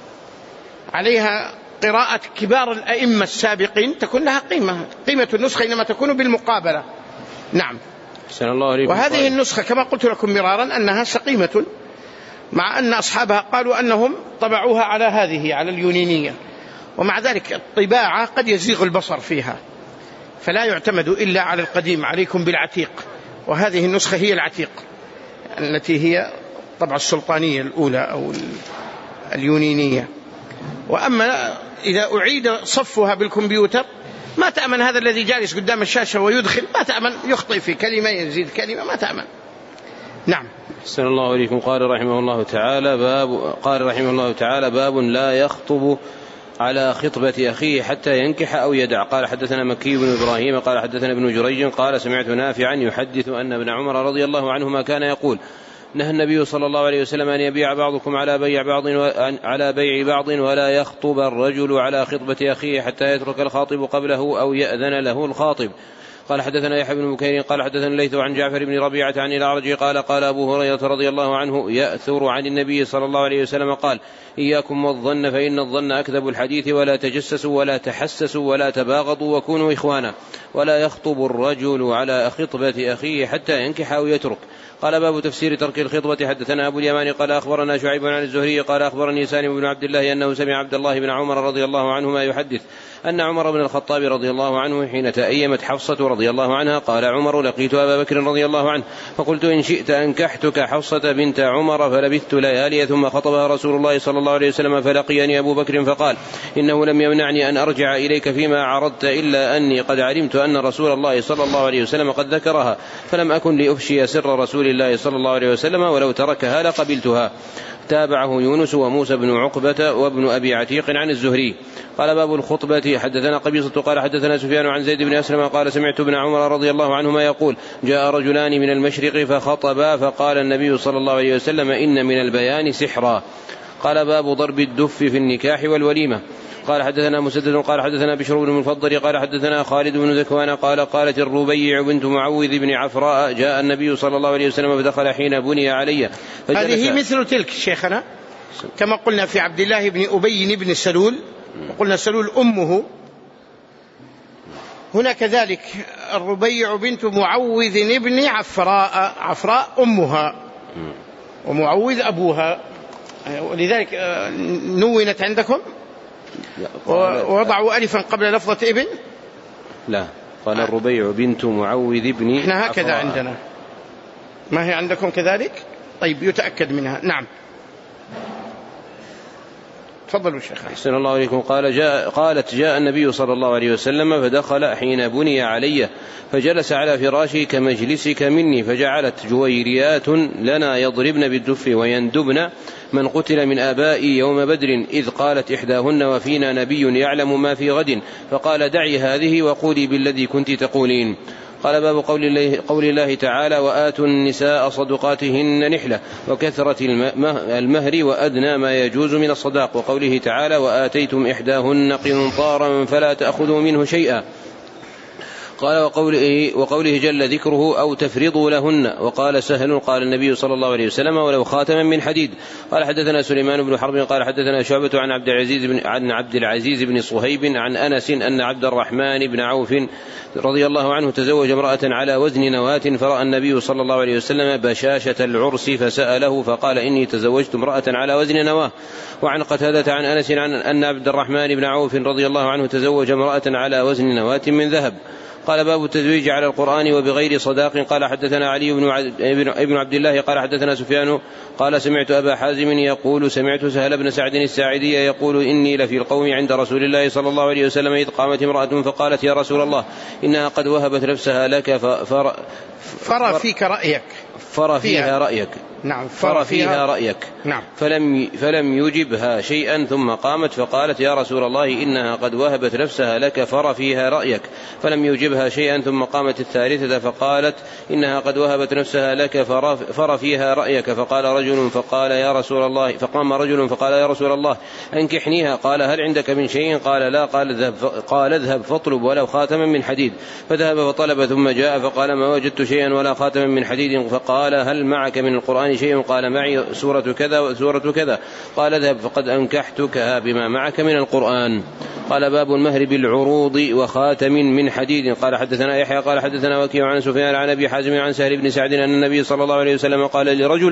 عليها قراءة كبار الأئمة السابقين تكون لها قيمة. قيمة النسخة إنما تكون بالمقابلة. نعم. وهذه النسخة كما قلت لكم مرارا أنها سقيمة، مع أن أصحابها قالوا أنهم طبعوها على هذه على اليونانية، ومع ذلك الطباعة قد يزيغ البصر فيها فلا يعتمد إلا على القديم. عليكم بالعتيق، وهذه النسخة هي العتيق التي هي طبعا السلطانية الأولى أو اليونانية. وأما إذا أعيد صفها بالكمبيوتر ما تأمن هذا الذي جالس قدام الشاشة ويدخل، ما تأمن يخطئ في كلمة يزيد كلمة، ما تأمن. نعم. أحسن الله عليكم. قال رحمه الله تعالى باب قال رحمه الله تعالى باب لا يخطب على خطبة أخيه حتى ينكح أو يدع. قال حدثنا مكي بن إبراهيم قال حدثنا ابن جريج قال سمعت نافعا يحدث أن ابن عمر رضي الله عنهما كان يقول نهى النبي صلى الله عليه وسلم أن يبيع بعضكم على بيع بعض على بيع بعض ولا يخطب الرجل على خطبة أخيه حتى يترك الخاطب قبله أو يأذن له الخاطب. قال حدثنا يحيى بن بكير قال حدثنا الليث عن جعفر بن ربيعة عن الأعرج قال قال أبو هريرة رضي الله عنه يأثر عن النبي صلى الله عليه وسلم قال إياكم والظن فإن الظن أكذب الحديث ولا تجسسوا ولا تحسسوا ولا تباغضوا وكونوا إخوانا ولا يخطب الرجل على خطبة أخيه حتى ينكح أو يترك. قال باب تفسير ترك الخطبة. حدثنا أبو اليمان قال أخبرنا شعيب عن الزهري قال أخبرني سالم بن عبد الله أنه سمع عبد الله بن عمر رضي الله عنهما يحدث أن عمر بن الخطاب رضي الله عنه حين تأيمت حفصة رضي الله عنها قال عمر لقيت أبا بكر رضي الله عنه فقلت إن شئت أنكحتك حفصة بنت عمر، فلبثت ليالي ثم خطبها رسول الله صلى الله عليه وسلم فلقيني أبو بكر فقال إنه لم يمنعني أن أرجع إليك فيما عرضت إلا أني قد علمت أن رسول الله صلى الله عليه وسلم قد ذكرها، فلم أكن لأفشي سر رسول الله صلى الله عليه وسلم، ولو تركها لقبلتها. تابعه يونس وموسى بن عقبة وابن أبي عتيق عن الزهري. قال باب الخطبة. حدثنا قبيصة قال حدثنا سفيان عن زيد بن أسلم قال سمعت ابن عمر رضي الله عنهما يقول جاء رجلان من المشرق فخطبا فقال النبي صلى الله عليه وسلم إن من البيان سحرا. قال باب ضرب الدف في النكاح والوليمة. قال حدثنا مسدد قال حدثنا بشر بن المفضل قال حدثنا خالد بن ذكوان قال قالت الربيع بنت معوذ بن عفراء جاء النبي صلى الله عليه وسلم فدخل حين بني علي. هذه مثل تلك شيخنا كما قلنا في عبد الله بن أبي بن سلول، وقلنا سلول أمه، هنا كذلك الربيع بنت معوذ بن عفراء، عفراء أمها ومعوذ أبوها، ولذلك نونت عندكم ووضعوا ألفا قبل لفظة ابن. لا قال الربيع بنت معوذ بن احنا هكذا عفراء. عندنا ما هي عندكم كذلك؟ طيب يتأكد منها. نعم تفضلوا شيخ. أحسن الله عليكم. قال جاء قالت جاء النبي صلى الله عليه وسلم فدخل حين بني علي فجلس على فراشي كمجلسك مني، فجعلت جويريات لنا يضربن بالدف ويندبن من قتل من آبائي يوم بدر، إذ قالت إحداهن وفينا نبي يعلم ما في غد، فقال دعي هذه وقولي بالذي كنت تقولين. قال باب قول الله, قول الله تعالى وآتوا النساء صدقاتهن نحلة وكثرة المهر وأدنى ما يجوز من الصداق، وقوله تعالى وآتيتم إحداهن قنطارا فلا تأخذوا منه شيئا. قال وقوله, وقوله جل ذكره أو تفرضوا لهن. وقال سهل قال النبي صلى الله عليه وسلم ولو خاتما من حديد. قال حدثنا سليمان بن حرب قال حدثنا شعبة عن عبد العزيز بن, عن عبد العزيز بن صهيب عن أنس أن عبد الرحمن بن عوف رضي الله عنه تزوج امرأة على وزن نواة، فرأى النبي صلى الله عليه وسلم بشاشة العرس فسأله فقال إني تزوجت امرأة على وزن نواة. وعن قتادة عن أنس عن أن عبد الرحمن بن عوف رضي الله عنه تزوج امرأة على وزن نواة من ذهب. قال باب التزويج على القرآن وبغير صداق. قال حدثنا علي بن عبد الله قال حدثنا سفيان قال سمعت أبا حازم يقول سمعت سهل بن سعد الساعدي يقول إني لفي القوم عند رسول الله صلى الله عليه وسلم إذ قامت امرأة فقالت يا رسول الله إنها قد وهبت نفسها لك فر, فر فيك رأيك فر فيها رأيك نعم فر فيها رأيك نعم. فلم, فلم يجبها شيئا ثم قامت فقالت يا رسول الله إنها قد وهبت نفسها لك فر فيها رأيك، فلم يجبها شيئا ثم قامت الثالثة فقالت إنها قد وهبت نفسها لك فر فيها رأيك، فقال رجل فقال يا رسول الله فقام رجل فقال يا رسول الله أنكحنيها. قال هل عندك من شيء؟ قال لا. قال اذهب, قال اذهب فاطلب ولو خاتما من حديد. فذهب فطلب ثم جاء فقال ما وجدت شيئا ولا خاتما من حديد. فقال هل معك من القرآن شيء؟ قال معي سورة كذا وسورة كذا. قال اذهب فقد أنكحتك بما معك من القرآن. قال باب المهر بالعروض وخاتم من حديد. قال حدثنا يحيى قال حدثنا وكيع عن سفيان عن أبي حازم عن سهل بن سعد أن النبي صلى الله عليه وسلم قال لرجل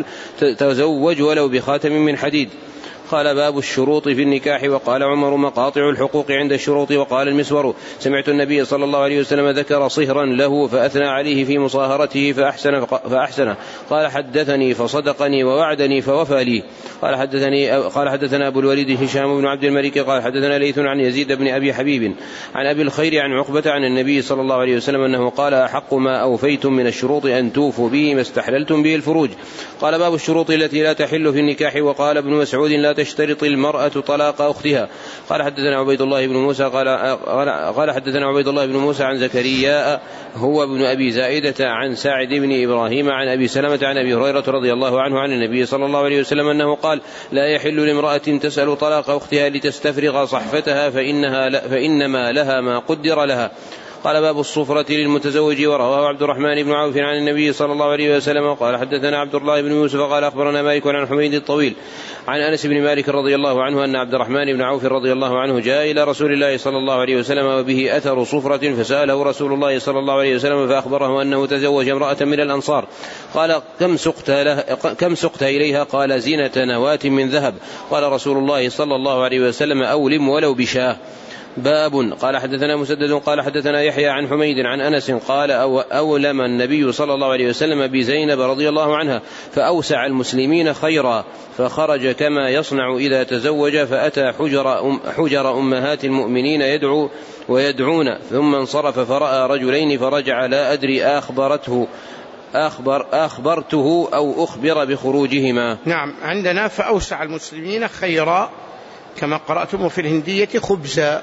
تزوج ولو بخاتم من حديد. قال باب الشروط في النكاح. وقال عمر مقاطع الحقوق عند الشروط. وقال المسور سمعت النبي صلى الله عليه وسلم ذكر صهرا له فأثنى عليه في مصاهرته فأحسن, فأحسن. قال حدثني فصدقني ووعدني فوفى لي. قال حدثني قال حدثنا أبو الوليد هشام بن عبد الملك قال حدثنا ليث عن يزيد بن أبي حبيب عن أبي الخير عن عقبة عن النبي صلى الله عليه وسلم أنه قال أحق ما أوفيتم من الشروط أن توفوا به ما استحللتم به الفروج. قال باب الشروط التي لا تحل في النكاح. وقال ابن مسعود لا تشترط المرأة طلاق أختها. قال حدثنا عبيد الله بن موسى قال قال حدثنا عبيد الله بن موسى عن زكريا هو ابن أبي زائدة عن ساعد بن إبراهيم عن أبي سلمة عن أبي هريرة رضي الله عنه عن النبي صلى الله عليه وسلم أنه قال لا يحل لامرأة تسأل طلاق أختها لتستفرغ صحفتها فإنها فإنما لها ما قدر لها. قال باب الصفرة للمتزوج. ورواه عبد الرحمن بن عوف عن النبي صلى الله عليه وسلم قال حدثنا عبد الله بن يوسف قال أخبرنا مالك عن حميد الطويل عن أنس بن مالك رضي الله عنه أن عبد الرحمن بن عوف رضي الله عنه جاء إلى رسول الله صلى الله عليه وسلم وبه أثر صفرة فسأله رسول الله صلى الله عليه وسلم فأخبره أنه تزوج امرأة من الأنصار. قال كم سقت, كم سقت إليها؟ قال زينة نواة من ذهب. قال رسول الله صلى الله عليه وسلم أولم ولو بشاه. باب. قال حدثنا مسدد قال حدثنا يحيى عن حميد عن أنس قال أو أولم النبي صلى الله عليه وسلم بزينب رضي الله عنها فأوسع المسلمين خيرا فخرج كما يصنع إذا تزوج فأتى حجر, أم حجر أمهات المؤمنين يدعو ويدعون ثم انصرف فرأى رجلين فرجع لا أدري أخبرته أخبر أخبرته أو أخبر بخروجهما. نعم عندنا فأوسع المسلمين خيرا كما قرأتم في الهندية خبزا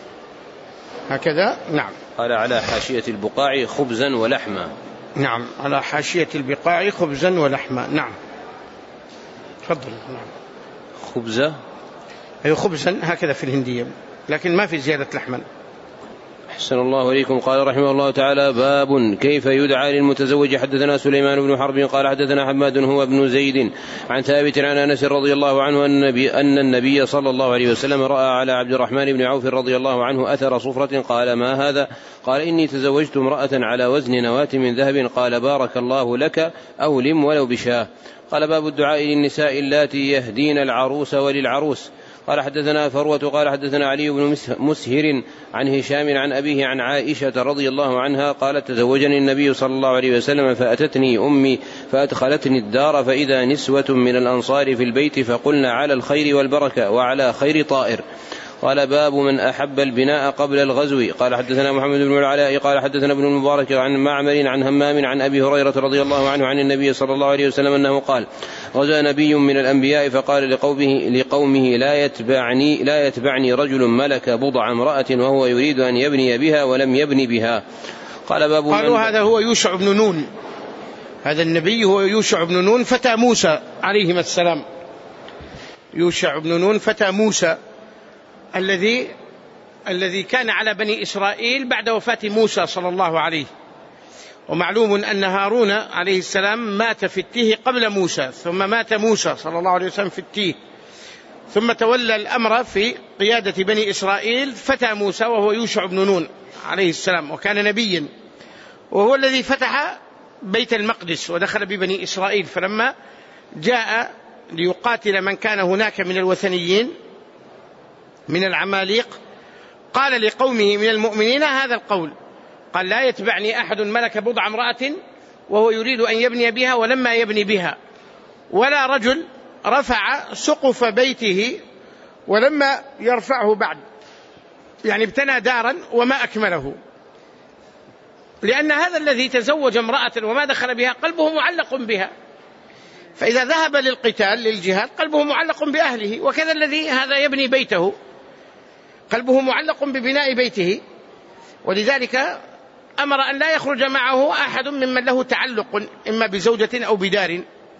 هكذا. نعم. قال على حاشية البقاع خبزا ولحما. نعم على حاشية البقاع خبزا ولحما. نعم تفضل. نعم خبزا أي خبزا هكذا في الهندية لكن ما في زيادة لحما. أحسن الله إليكم. قال رحمه الله تعالى باب كيف يدعى للمتزوج. حدثنا سليمان بن حرب قال حدثنا حماد هو ابن زيد عن ثابت عن أنس رضي الله عنه أن النبي, أن النبي صلى الله عليه وسلم رأى على عبد الرحمن بن عوف رضي الله عنه أثر صفرة قال ما هذا؟ قال إني تزوجت امرأة على وزن نواة من ذهب. قال بارك الله لك أولم ولو بشاه. قال باب الدعاء للنساء اللاتي يهدين العروس وللعروس. قال حدثنا فروة قال حدثنا علي بن مسهر عن هشام عن أبيه عن عائشة رضي الله عنها قالت تزوجني النبي صلى الله عليه وسلم فأتتني أمي فأدخلتني الدار فإذا نسوة من الأنصار في البيت فقلنا على الخير والبركة وعلى خير طائر. قال باب من أحب البناء قبل الغزو. قال حدثنا محمد بن العلاء قال حدثنا ابن المبارك عن معمر عن همام عن أبي هريرة رضي الله عنه عن النبي صلى الله عليه وسلم أنه قال غزا نبي من الأنبياء فقال لقومه, لقومه لا يتبعني, لا يتبعني رجل ملك بضع امرأة وهو يريد أن يبني بها ولم يبني بها. قال باب قالوا هذا هو يوشع بن نون. هذا النبي هو يوشع بن نون فتى موسى عليهما السلام. يوشع بن نون فتى موسى الذي الذي كان على بني إسرائيل بعد وفاة موسى صلى الله عليه. ومعلوم أن هارون عليه السلام مات في التيه قبل موسى ثم مات موسى صلى الله عليه وسلم في التيه ثم تولى الأمر في قيادة بني إسرائيل فتى موسى وهو يوشع بن نون عليه السلام وكان نبيا وهو الذي فتح بيت المقدس ودخل ببني إسرائيل. فلما جاء ليقاتل من كان هناك من الوثنيين من العماليق قال لقومه من المؤمنين هذا القول قال لا يتبعني أحد ملك بضع امرأة وهو يريد أن يبني بها ولما يبني بها ولا رجل رفع سقف بيته ولما يرفعه بعد يعني ابتنى دارا وما أكمله لأن هذا الذي تزوج امرأة وما دخل بها قلبه معلق بها فإذا ذهب للقتال للجهاد قلبه معلق بأهله وكذا الذي هذا يبني بيته قلبه معلق ببناء بيته ولذلك أمر أن لا يخرج معه أحد ممن له تعلق إما بزوجة أو بدار.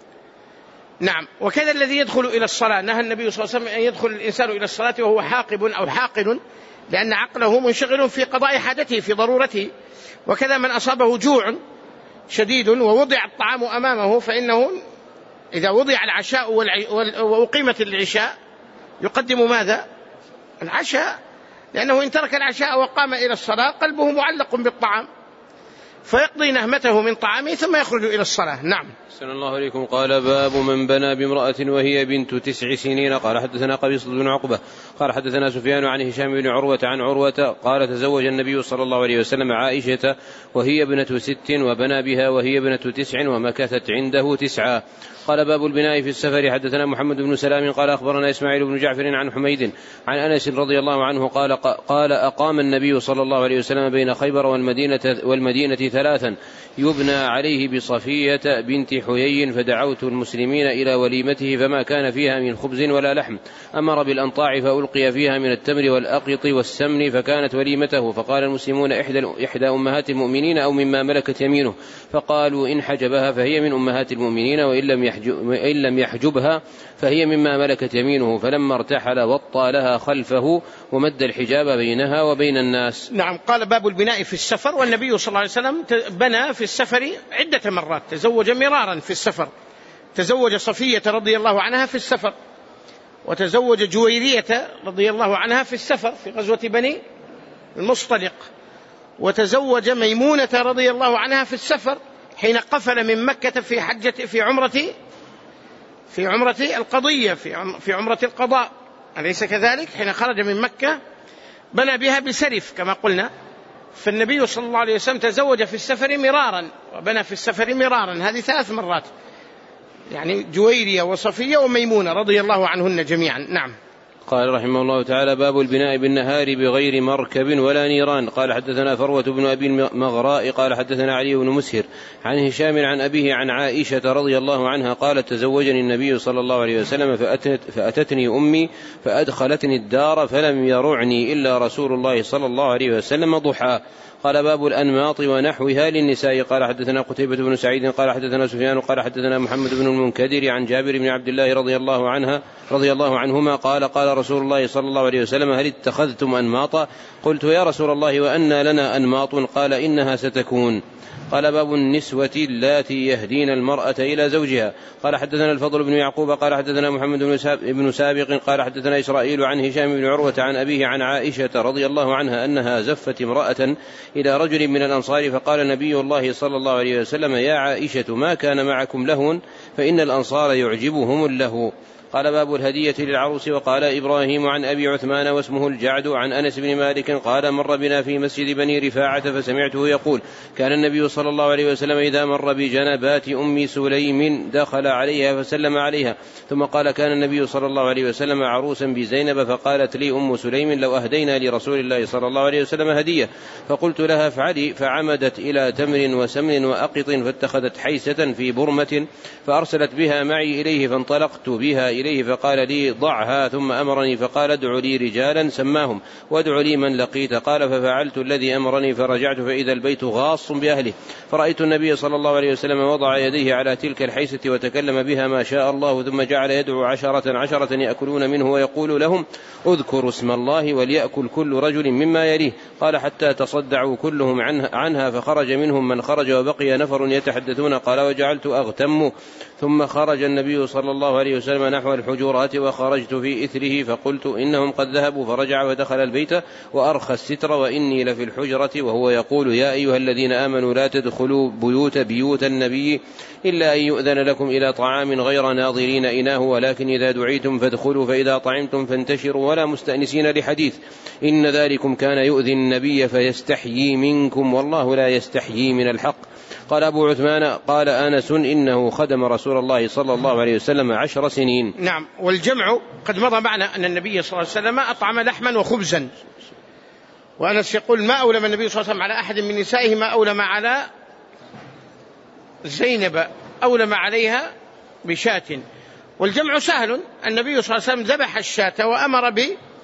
نعم وكذا الذي يدخل إلى الصلاة نهى النبي صلى الله عليه وسلم أن يدخل الإنسان إلى الصلاة وهو حاقب أو حاقل لأن عقله منشغل في قضاء حاجته في ضرورته. وكذا من أصابه جوع شديد ووضع الطعام أمامه فإنه إذا وضع العشاء وأقيمت العشاء يقدم ماذا؟ العشاء لأنه إن ترك العشاء وقام إلى الصلاة قلبه معلق بالطعام فيقضي نهمته من طعامه ثم يخرج إلى الصلاة. نعم. أحسن الله عليكم. قال باب من بنى بامرأة وهي بنت تسع سنين. قال حدثنا قبيصة بن عقبة قال حدثنا سفيان عن هشام بن عروة عن عروة قال تزوج النبي صلى الله عليه وسلم عائشة وهي ابنة ست وبنى بها وهي ابنة تسع ومكثت عنده تسعة. قال باب البناء في السفر. حدثنا محمد بن سلام قال أخبرنا إسماعيل بن جعفر عن حميد عن أنس رضي الله عنه قال قال أقام النبي صلى الله عليه وسلم بين خيبر والمدينة, والمدينة ثلاثا يبنى عليه بصفية بنت حيي فدعوت المسلمين إلى وليمته فما كان فيها من خبز ولا لحم أمر بالأنطاع فألقي فيها من التمر والأقط والسمن فكانت وليمته. فقال المسلمون إحدى, إحدى أمهات المؤمنين أو مما ملكت يمينه فقالوا إن حجبها فهي من أمهات المؤمنين وإن لم يحجب وإن لم يحجبها فهي مما ملكت يمينه. فلما ارتحل وطى لها خلفه ومد الحجاب بينها وبين الناس. نعم. قال باب البناء في السفر. والنبي صلى الله عليه وسلم بنى في السفر عدة مرات تزوج مرارا في السفر. تزوج صفية رضي الله عنها في السفر وتزوج جويرية رضي الله عنها في السفر في غزوة بني المصطلق وتزوج ميمونة رضي الله عنها في السفر حين قفل من مكة في حجة في عمرة في عمرة القضية في في عمرة القضاء أليس كذلك؟ حين خرج من مكة بنى بها بسرف كما قلنا. فالنبي صلى الله عليه وسلم تزوج في السفر مرارا وبنى في السفر مرارا، هذه ثلاث مرات، يعني جويرية وصفية وميمونة رضي الله عنهن جميعا. نعم. قال رحمه الله تعالى: باب البناء بالنهار بغير مركب ولا نيران. قال حدثنا فروة بن أبي المغراء قال حدثنا علي بن مسهر عن هشام عن أبيه عن عائشة رضي الله عنها قالت: تزوجني النبي صلى الله عليه وسلم فأتت فأتتني أمي فأدخلتني الدار فلم يرعني إلا رسول الله صلى الله عليه وسلم ضحى. قال: باب الأنماط ونحوها للنساء. قال حدثنا قتيبة بن سعيد قال حدثنا سفيان قال حدثنا محمد بن المنكدر عن جابر بن عبد الله رضي الله عنها رضي الله عنهما قال: قال رسول الله صلى الله عليه وسلم: هل اتخذتم أنماطا؟ قلت: يا رسول الله وأنى لنا أنماط؟ قال: إنها ستكون. قال: باب النسوة اللاتي يهدين المرأة إلى زوجها. قال حدثنا الفضل بن يعقوب قال حدثنا محمد بن سابق قال حدثنا إسرائيل عن هشام بن عروة عن أبيه عن عائشة رضي الله عنها أنها زفت امرأة إلى رجل من الأنصار فقال نبي الله صلى الله عليه وسلم: يا عائشة ما كان معكم لهو فإن الأنصار يعجبهم اللهو. قال: باب الهدية للعروس. وقال إبراهيم عن أبي عثمان واسمه الجعد عن أنس بن مالك قال: مر بنا في مسجد بني رفاعة فسمعته يقول: كان النبي صلى الله عليه وسلم إذا مر بجنبات أم سليم دخل عليها فسلم عليها. ثم قال: كان النبي صلى الله عليه وسلم عروسا بزينب فقالت لي أم سليم: لو أهدينا لرسول الله صلى الله عليه وسلم هدية. فقلت لها: افعلي. فعمدت إلى تمر وسمن وأقط فاتخذت حيسة في برمة فأرسلت بها معي إليه فانطلقت بها إليه فقال لي: ضعها. ثم أمرني فقال: ادع لي رجالا سماهم وادع لي من لقيت. قال: ففعلت الذي أمرني فرجعت فإذا البيت غاص بأهله فرأيت النبي صلى الله عليه وسلم وضع يديه على تلك الحيسة وتكلم بها ما شاء الله ثم جعل يدعو عشرة عشرة يأكلون منه ويقول لهم: اذكروا اسم الله وليأكل كل رجل مما يليه. قال: حتى تصدعوا كلهم عنها فخرج منهم من خرج وبقي نفر يتحدثون. قال: وجعلت أغتم. ثم خرج النبي صلى الله عليه وسلم نحو الحجرات وخرجت في إثره فقلت: إنهم قد ذهبوا. فرجع ودخل البيت وأرخى الستر وإني لفي الحجرة وهو يقول: يا أيها الذين آمنوا لا تدخلوا بيوت بيوت النبي إلا أن يؤذن لكم إلى طعام غير ناظرين إناه ولكن إذا دعيتم فادخلوا فإذا طعمتم فانتشروا ولا مستأنسين لحديث إن ذلكم كان يؤذي النبي فيستحيي منكم والله لا يستحيي من الحق. قال أبو عثمان: قال أنس: إنه خدم رسول الله صلى الله عليه وسلم عشر سنين. نعم. والجمع قد مضى معنا أن النبي صلى الله عليه وسلم أطعم لحما وخبزا، وأنس يقول: ما أولم النبي صلى الله عليه وسلم على أحد من نسائه ما أولم على زينب، أولم عليها بشاة. والجمع سهل، النبي صلى الله عليه وسلم ذبح الشاة وأمر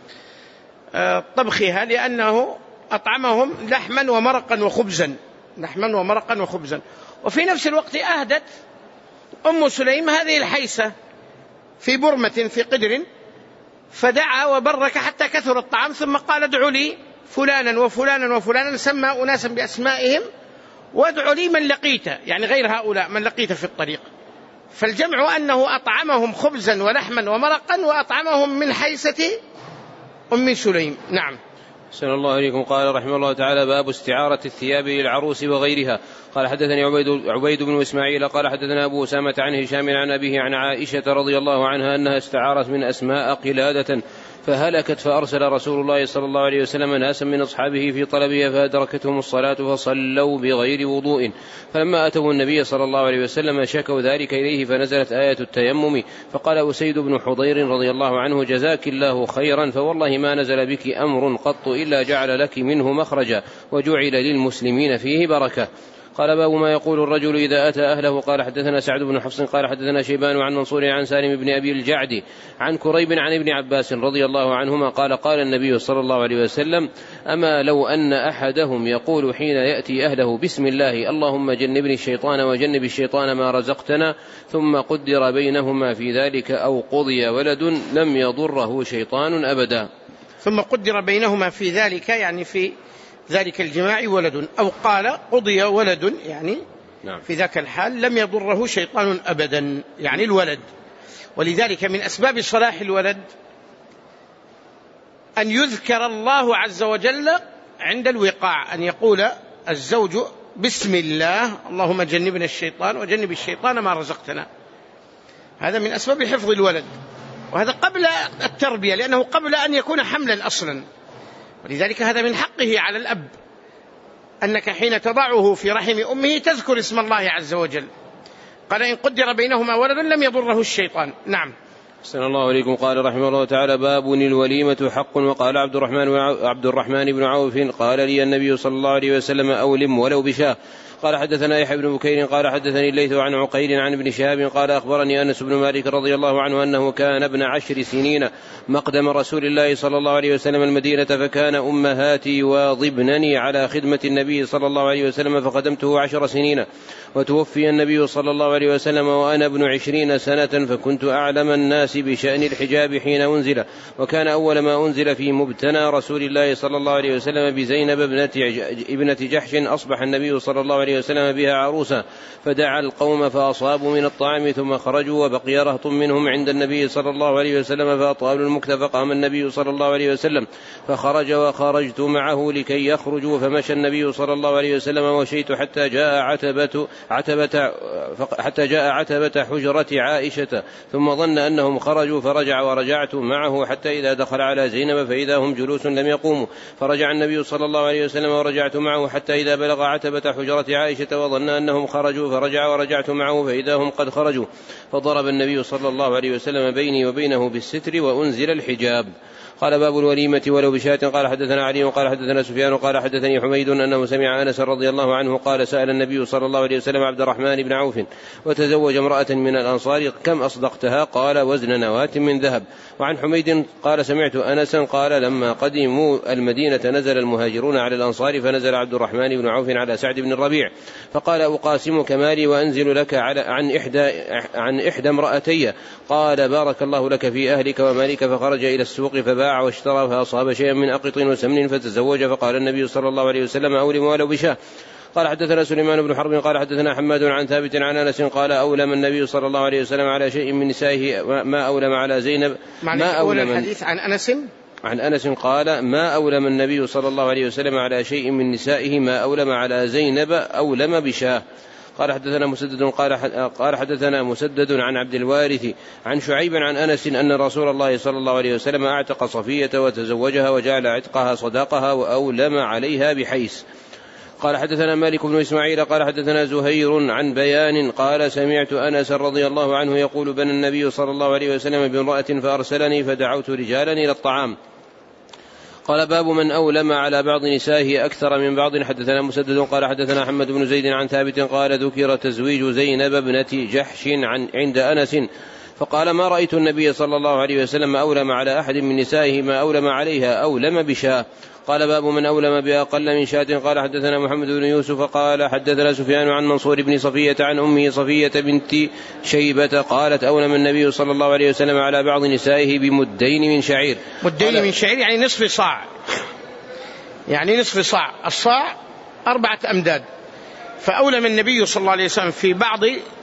بطبخها لأنه أطعمهم لحما ومرقا وخبزا، لحما ومرقا وخبزا. وفي نفس الوقت أهدت أم سليم هذه الحيسة في برمة في قدر، فدعا وبرك حتى كثر الطعام، ثم قال: ادعوا لي فلانا وفلانا وفلانا، سمى أناسا بأسمائهم، وادعوا لي من لقيت، يعني غير هؤلاء من لقيت في الطريق. فالجمع أنه أطعمهم خبزا ولحما ومرقا وأطعمهم من حيسة أم سليم. نعم. أحسن الله إليكم. قال رحمه الله تعالى: باب استعارة الثياب للعروس وغيرها. قال حدثني عبيد, عبيد بن إسماعيل قال حدثنا أبو أسامة عن هشام عن أبيه عن عائشة رضي الله عنها أنها استعارت من أسماء قلادة فهلكت فأرسل رسول الله صلى الله عليه وسلم ناسا من أصحابه في طلبها فأدركتهم الصلاة فصلوا بغير وضوء. فلما أتوا النبي صلى الله عليه وسلم شكوا ذلك إليه فنزلت آية التيمم. فقال أسيد بن حضير رضي الله عنه: جزاك الله خيرا، فوالله ما نزل بك أمر قط إلا جعل لك منه مخرجا وجعل للمسلمين فيه بركة. قال: باب ما يقول الرجل إذا أتى أهله. قال حدثنا سعد بن حفص قال حدثنا شيبان عن منصور عن سالم بن أبي الجعد عن كريب عن ابن عباس رضي الله عنهما قال: قال النبي صلى الله عليه وسلم: أما لو أن أحدهم يقول حين يأتي أهله: بسم الله اللهم جنبني الشيطان وجنب الشيطان ما رزقتنا، ثم قدر بينهما في ذلك أو قضي ولد لم يضره شيطان أبدا. ثم قدر بينهما في ذلك يعني في ذلك الجماع ولد، أو قال قضي ولد يعني نعم. في ذاك الحال لم يضره شيطان أبدا، يعني الولد. ولذلك من أسباب صلاح الولد أن يذكر الله عز وجل عند الوقاع، أن يقول الزوج: بسم الله اللهم جنبنا الشيطان وجنب الشيطان ما رزقتنا. هذا من أسباب حفظ الولد، وهذا قبل التربية، لأنه قبل أن يكون حملا أصلا. ولذلك هذا من حقه على الأب، أنك حين تضعه في رحم أمه تذكر اسم الله عز وجل. قال إن قدر بينهما ولد لم يضره الشيطان. نعم. أحسن الله عليكم. قال رحمه الله تعالى: باب الوليمة حق. وقال عبد الرحمن عبد الرحمن بن عوف: قال لي النبي صلى الله عليه وسلم: أولم ولو بشاه. قال حدثنا يحيى بن بكير قال حدثني الليث عن عقيل عن ابن شهاب قال أخبرني أنس بن مالك رضي الله عنه أنه كان ابن عشر سنين مقدم رسول الله صلى الله عليه وسلم المدينة، فكان أمهاتي يواظبنني على خدمة النبي صلى الله عليه وسلم، فخدمته عشر سنين، وتوفي النبي صلى الله عليه وسلم وأنا ابن عشرين سنة، فكنت أعلم الناس بشأن الحجاب حين أنزل، وكان أول ما أنزل في مبتنى رسول الله صلى الله عليه وسلم بزينب ابنة جحش، أصبح النبي صلى الله عليه وسلم بها عروسا، فدعا القوم فأصابوا من الطعام ثم خرجوا، وبقي رهط منهم عند النبي صلى الله عليه وسلم فأطالوا المكث، فقام النبي صلى الله عليه وسلم فخرج وخرجت معه لكي يخرجوا، فمشى النبي صلى الله عليه وسلم وشيت حتى جاء عتبة عتبة حتى جاء عتبة حجرة عائشة، ثم ظن أنهم خرجوا فرجع، ورجعت معه حتى إذا دخل على زينب فإذا هم جلوس لم يقوموا، فرجع النبي صلى الله عليه وسلم ورجعت معه حتى إذا بلغ عتبة حجرة عائشة وظن أنهم خرجوا فرجع، ورجعت معه فإذا هم قد خرجوا، فضرب النبي صلى الله عليه وسلم بيني وبينه بالستر وأنزل الحجاب. قال: باب الوليمة ولو بشاة. قال حدثنا علي قال حدثنا سفيان قال حدثني حميد أنه سمع أنس رضي الله عنه قال: سأل النبي صلى الله عليه وسلم عبد الرحمن بن عوف وتزوج امرأة من الأنصار: كم أصدقتها؟ قال: وزن نواة من ذهب. وعن حميد قال: سمعت أنسا قال: لما قدموا المدينة نزل المهاجرون على الأنصار، فنزل عبد الرحمن بن عوف على سعد بن الربيع فقال: أقاسمك مالي وأنزل لك على عن إحدى عن إحدى امرأتي. قال: بارك الله لك في أهلك ومالك. فخرج إلى السوق فباع واشترى، فأصاب شيئا من أقط وسمن فتزوج، فقال النبي صلى الله عليه وسلم: أولم ولو بشاه. قال حدثنا سليمان بن حرب قال حدثنا حماد عن ثابت عن أنس قال: أولم النبي صلى الله عليه وسلم على شيء من نسائه ما أولم على زينب. ما أولم الحديث عن أنس عن أنس قال: ما أولم النبي صلى الله عليه وسلم على شيء من نسائه ما أولم على زينب أولم بشاه. قال حدثنا مسدد قال قال حدثنا مسدد عن عبد الوارث عن شعيب عن أنس أن رسول الله صلى الله عليه وسلم أعتق صفية وتزوجها وجعل عتقها صداقها وأولم عليها بحيث. قال حدثنا مالك بن إسماعيل قال حدثنا زهير عن بيان قال: سمعت أنس رضي الله عنه يقول: بنى النبي صلى الله عليه وسلم بامرأة فأرسلني فدعوت رجالا إلى الطعام. قال: باب من أولم على بعض نسائه أكثر من بعض. حدثنا مسدد قال حدثنا حمد بن زيد عن ثابت قال: ذكر تزويج زينب ابنة جحش عن عند أنس، فقال: ما رأيت النبي صلى الله عليه وسلم أولم على أحد من نسائه ما أولم عليها أولم بشاة. قال: باب من أولم بأقل من شاة. قال حدثنا محمد بن يوسف قال حدثنا سفيان عن منصور بن صفية عن أمه صفية بنت شيبة قالت: أولم النبي صلى الله عليه وسلم على بعض نسائه بمدين من شعير. مدين من شعير يعني نصف صاع، يعني نصف صاع، الصاع أربعة أمداد. فأولم النبي صلى الله عليه وسلم في بعض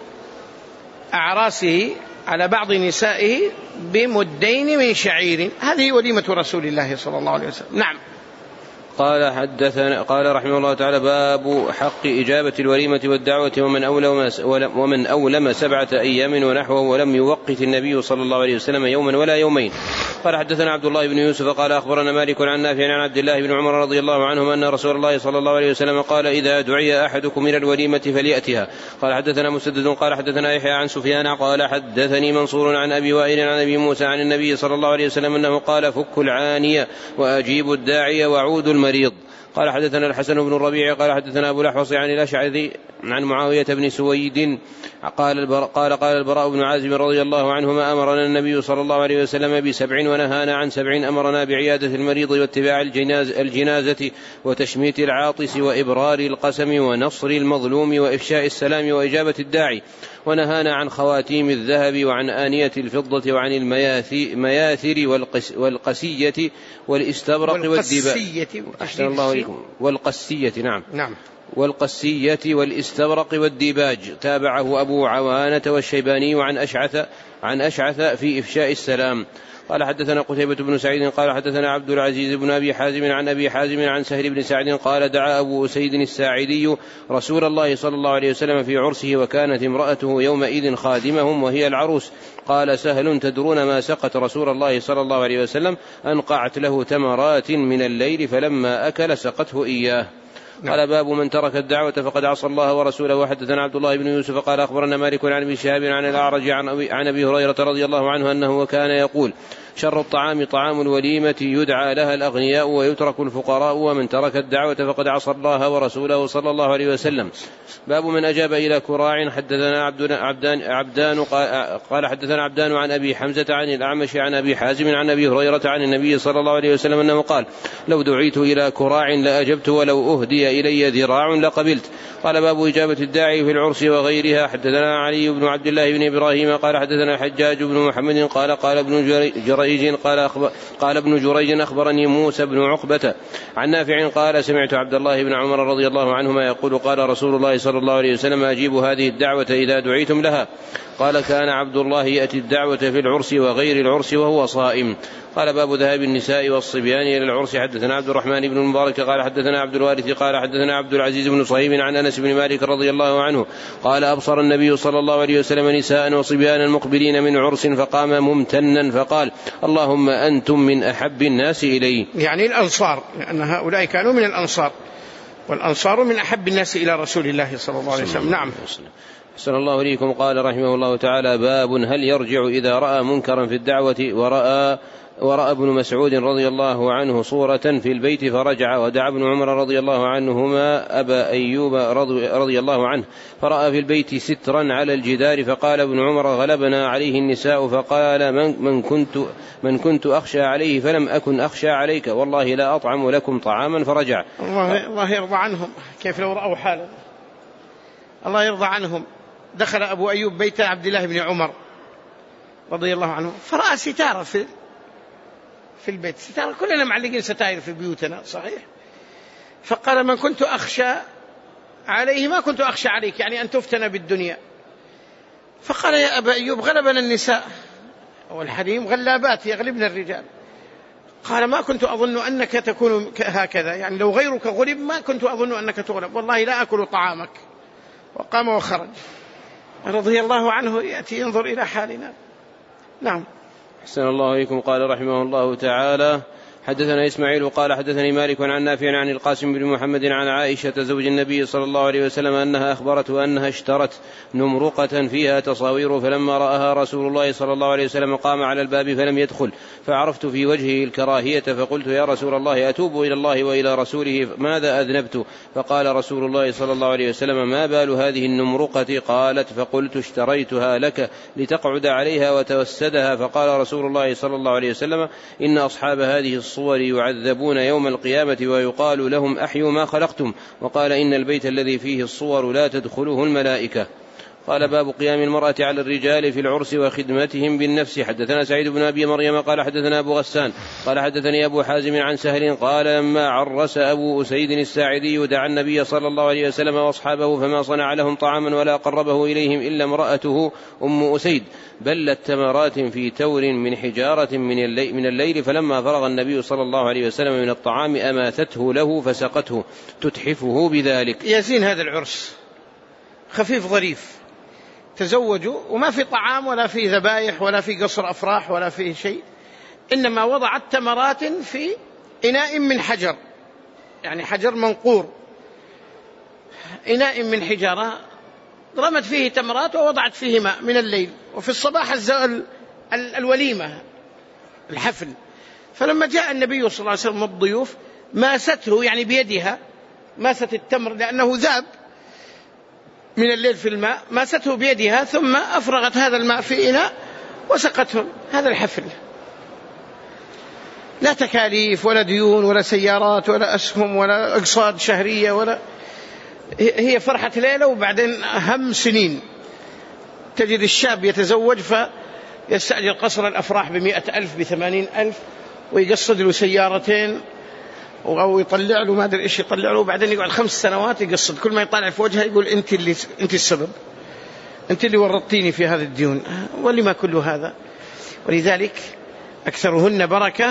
أعراسه على بعض نسائه بمدين من شعير. هذه وليمة رسول الله صلى الله عليه وسلم. نعم. قال حدثنا قال رحمه الله تعالى: باب حق إجابة الوليمة والدعوة ومن أولم ومن أولم سبعة أيام ونحوه ولم يوقت النبي صلى الله عليه وسلم يوما ولا يومين. قال حدثنا عبد الله بن يوسف قال أخبرنا مالك عن نافع عن عبد الله بن عمر رضي الله عنهما أن رسول الله صلى الله عليه وسلم قال: إذا دعي أحدكم إلى الوليمة فليأتها. قال حدثنا مسدد قال حدثنا يحيى عن سفيان قال حدثني منصور عن أبي وائل عن أبي موسى عن النبي صلى الله عليه وسلم أنه قال: فك العانية وأجيب الداعي وعود المريض. قال حدثنا الحسن بن الربيع قال حدثنا أبو الأحوص عن الأشعثي عن معاوية بن سويد قال البراء قال, قال البراء بن عازب رضي الله عنهما: أمرنا النبي صلى الله عليه وسلم بسبع ونهانا عن سبع. أمرنا بعيادة المريض واتباع الجناز الجنازة وتشميت العاطس وإبرار القسم ونصر المظلوم وإفشاء السلام وإجابة الداعي، ونهانا عن خواتيم الذهب وعن آنية الفضة وعن المياثر والقس والقسية والاستبرق والدباء. أحسن الله عليكم. والقسية. نعم. نعم. والقسية والاستبرق والديباج. تابعه أبو عوانة والشيباني عن أشعث عن أشعث في إفشاء السلام. قال حدثنا قتيبة بن سعيد قال حدثنا عبد العزيز بن أبي حازم عن أبي حازم عن سهل بن سعد قال دعا أبو أسيد الساعدي رسول الله صلى الله عليه وسلم في عرسه وكانت امرأته يومئذ خادمهم وهي العروس. قال سهل تدرون ما سقت رسول الله صلى الله عليه وسلم؟ أنقعت له تمرات من الليل فلما أكل سقته إياه. قال باب من ترك الدعوة فقد عصى الله ورسوله. وحدثنا عبد الله بن يوسف قال أخبرنا مالك عن أبي شهاب عن الأعرج عن أبي, عن أبي هريرة رضي الله عنه أنه كان يقول شر الطعام طعام الوليمة يدعى لها الأغنياء ويترك الفقراء ومن ترك الدعوة فقد عصى الله ورسوله صلى الله عليه وسلم. باب من أجاب إلى كراع. حدثنا عبدان, عبدان قال حدثنا عبدان عن أبي حمزة عن الأعمش عن أبي حازم عن أبي هريرة عن النبي صلى الله عليه وسلم أنه قال لو دعيت إلى كراع لأجبت ولو أهدي إلي ذراع لقبلت. قال باب إجابة الداعي في العرس وغيرها. حدثنا علي بن عبد الله بن إبراهيم قال حدثنا حجاج بن محمد قال قال ابن جريج قال, أخبر قال ابن جريج أخبرني موسى بن عقبة عن نافع قال سمعت عبد الله بن عمر رضي الله عنهما يقول قال رسول الله صلى الله عليه وسلم أجيب هذه الدعوة إذا دعيتم لها. قال كان عبد الله يأتي الدعوة في العرس وغير العرس وهو صائم. قال باب ذهاب النساء والصبيان إلى العرس. حدثنا عبد الرحمن بن المبارك قال حدثنا عبد الوارث قال حدثنا عبد العزيز بن صهيب عن أنس بن مالك رضي الله عنه قال أبصر النبي صلى الله عليه وسلم نساء وصبيانا مقبلين من عرس فقام ممتنا فقال اللهم أنتم من أحب الناس إلي، يعني الأنصار، لأن هؤلاء كانوا من الأنصار والأنصار من أحب الناس إلى رسول الله صلى الله عليه وسلم. نعم. أحسن الله إليكم. قال رحمه الله تعالى باب هل يرجع إذا رأى منكرا في الدعوة ورأى ورأى ابن مسعود رضي الله عنه صورة في البيت فرجع. ودعا ابن عمر رضي الله عنهما أبا أيوب رضي, رضي الله عنه فرأى في البيت سترا على الجدار فقال ابن عمر غلبنا عليه النساء فقال من, من, كنت, من كنت أخشى عليه فلم أكن أخشى عليك والله لا أطعم لكم طعاما فرجع. الله, الله يرضى عنهم. كيف لو رأوا حالا؟ الله يرضى عنهم. دخل أبو أيوب بيت عبد الله بن عمر رضي الله عنه فرأى ستارة في في البيت. ستارة كلنا معلقين ستائر في بيوتنا صحيح. فقال من كنت أخشى عليه ما كنت أخشى عليك، يعني أن تفتن بالدنيا. فقال يا أبا أيوب غلبنا النساء والحريم غلابات يغلبن الرجال. قال ما كنت أظن أنك تكون هكذا، يعني لو غيرك غلب ما كنت أظن أنك تغلب، والله لا أكل طعامك. وقام وخرج رضي الله عنه يأتي ينظر إلى حالنا. نعم. أحسن الله إليكم. قال رحمه الله تعالى حدثنا إسماعيل قال حدثني مالك عن نافع عن القاسم بن محمد عن عائشة زوج النبي صلى الله عليه وسلم أنها أخبرته أنها اشترت نمرقة فيها تصاوير فلما رآها رسول الله صلى الله عليه وسلم قام على الباب فلم يدخل فعرفت في وجهه الكراهية فقلت يا رسول الله أتوب إلى الله وإلى رسوله ماذا أذنبت؟ فقال رسول الله صلى الله عليه وسلم ما بال هذه النمرقة؟ قالت فقلت اشتريتها لك لتقعد عليها وتوسدها. فقال رسول الله صلى الله عليه وسلم إن أصحاب هذه الصور يعذبون يوم القيامة ويقال لهم أحيوا ما خلقتم. وقال إن البيت الذي فيه الصور لا تدخله الملائكة. قال باب قيام المرأة على الرجال في العرس وخدمتهم بالنفس. حدثنا سعيد بن أبي مريم قال حدثنا أبو غسان قال حدثني أبو حازم عن سهل قال لما عرس أبو أسيد الساعدي دعا النبي صلى الله عليه وسلم وأصحابه فما صنع لهم طعاما ولا قربه إليهم إلا امرأته أم أسيد بلت تمرات في تور من حجارة من الليل, من الليل فلما فرغ النبي صلى الله عليه وسلم من الطعام أماتته له فسقته تتحفه بذلك. يزين هذا العرس خفيف ظريف، تزوجوا وما في طعام ولا في ذبائح ولا في قصر أفراح ولا في شيء، إنما وضعت تمرات في إناء من حجر، يعني حجر منقور، إناء من حجارة رمت فيه تمرات ووضعت فيه ماء من الليل. وفي الصباح الزوال الوليمة الحفل. فلما جاء النبي صلى الله عليه وسلم الضيوف ماسته، يعني بيدها ماست التمر لأنه ذاب من الليل في الماء، ماسته بيدها ثم أفرغت هذا الماء في إناء وسقتهم. هذا الحفل، لا تكاليف ولا ديون ولا سيارات ولا أسهم ولا أقساط شهرية، ولا هي فرحة ليلة وبعدين هم سنين. تجد الشاب يتزوج فيستأجر قصر الأفراح بمئة ألف بثمانين ألف ويقصد له سيارتين أو يطلع له ما أدري إيش يطلع له، وبعدين يقعد خمس سنوات يقصد، كل ما يطلع في وجهه يقول أنت اللي أنت السبب، أنت اللي ورطتيني في هذا الديون. ولما كل هذا؟ ولذلك أكثرهن بركة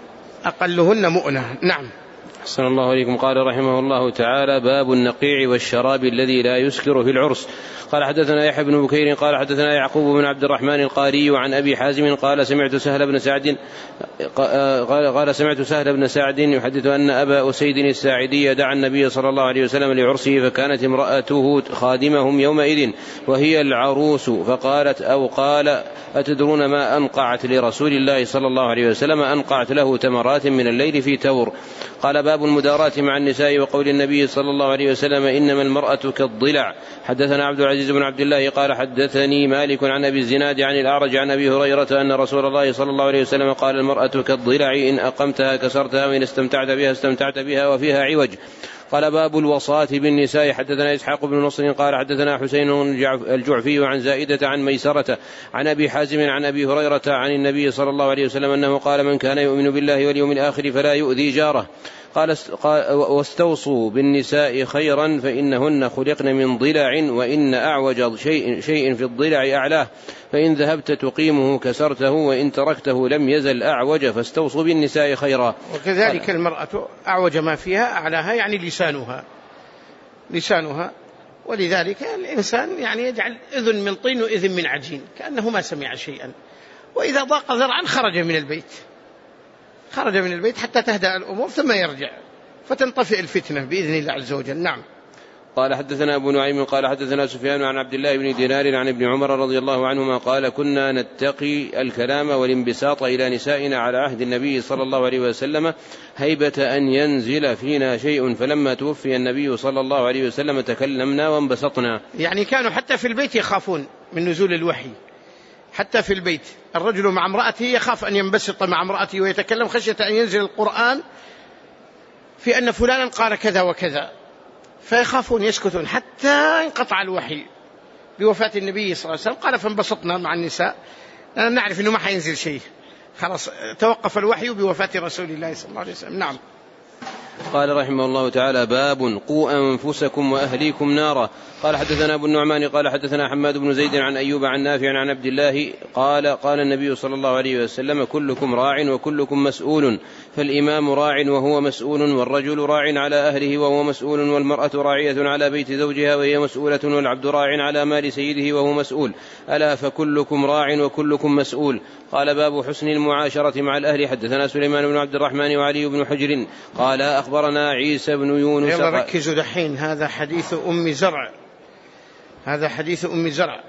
أقلهن مؤنة. نعم. أحسن الله عليكم. قال رحمه الله تعالى: باب النقيع والشراب الذي لا يسكر في العرس. قال حدثنا يحيى بن بكير قال حدثنا يعقوب بن عبد الرحمن القاري عن أبي حازم قال سمعت سهل بن سعد قال, قال سمعت سهل بن سعد يحدث أن أبا أسيد الساعدي دعا النبي صلى الله عليه وسلم لعرسه، فكانت امرأته خادمهم يومئذ وهي العروس، فقالت أو قال: أتدرون ما أنقعت لرسول الله صلى الله عليه وسلم؟ أنقعت له تمرات من الليل في تور. قال: باب المداراة مع النساء وقول النبي صلى الله عليه وسلم: إنما المرأة كالضلع. حدثنا عبد العزيز بن عبد الله قال حدثني مالك عن أبي الزناد عن الأعرج عن أبي هريرة أن رسول الله صلى الله عليه وسلم قال: المرأة كالضلع، إن أقمتها كسرتها، وإن استمتعت بها استمتعت بها وفيها عوج. قال: باب الوصاة بالنساء. حدثنا إسحاق بن نصر قال حدثنا حسين الجعفي عن زائدة عن ميسرة عن أبي حازم عن أبي هريرة عن النبي صلى الله عليه وسلم أنه قال: من كان يؤمن بالله واليوم الآخر فلا يؤذي جاره. قال: واستوصوا بالنساء خيرا فإنهن خلقن من ضلع، وإن أعوج شيء, شيء في الضلع أعلاه، فإن ذهبت تقيمه كسرته، وإن تركته لم يزل أعوج، فاستوصوا بالنساء خيرا. وكذلك المرأة أعوج ما فيها أعلاها، يعني لسانها لسانها ولذلك الإنسان يعني يجعل إذن من طين وإذن من عجين كأنه ما سمع شيئا، وإذا ضاق ذرعا خرج من البيت خرج من البيت حتى تهدأ الأمور ثم يرجع فتنطفئ الفتنة بإذن الله عز وجل. نعم. قال حدثنا أبو نعيم قال حدثنا سفيان عن عبد الله بن دينار عن ابن عمر رضي الله عنهما قال: كنا نتقي الكلام والانبساط إلى نسائنا على عهد النبي صلى الله عليه وسلم هيبة أن ينزل فينا شيء، فلما توفي النبي صلى الله عليه وسلم تكلمنا وانبسطنا. يعني كانوا حتى في البيت يخافون من نزول الوحي، حتى في البيت الرجل مع امرأته يخاف أن ينبسط مع امرأته ويتكلم خشية أن ينزل القرآن في أن فلانا قال كذا وكذا، فيخافون يسكتون حتى انقطع الوحي بوفاة النبي صلى الله عليه وسلم. قال: فانبسطنا مع النساء، نعرف أنه ما حينزل شيء، خلاص توقف الوحي بوفاة رسول الله صلى الله عليه وسلم. نعم. قال رحمه الله تعالى: باب قوا أنفسكم وأهليكم نارا. قال حدثنا أبو النعمان قال حدثنا حماد بن زيد عن أيوب عن نافع عن عبد الله قال: قال النبي صلى الله عليه وسلم: كلكم راع وكلكم مسؤول، فالإمام راع وهو مسؤول، والرجل راع على أهله وهو مسؤول، والمرأة راعية على بيت زوجها وهي مسؤولة، والعبد راع على مال سيده وهو مسؤول، ألا فكلكم راع وكلكم مسؤول. قال: باب حسن المعاشرة مع الأهل. حدثنا سليمان بن عبد الرحمن وعلي بن حجر قال: أخبرنا عيسى بن يونس. يلا ركزوا دحين، هذا حديث أم زرع هذا حديث أم زرع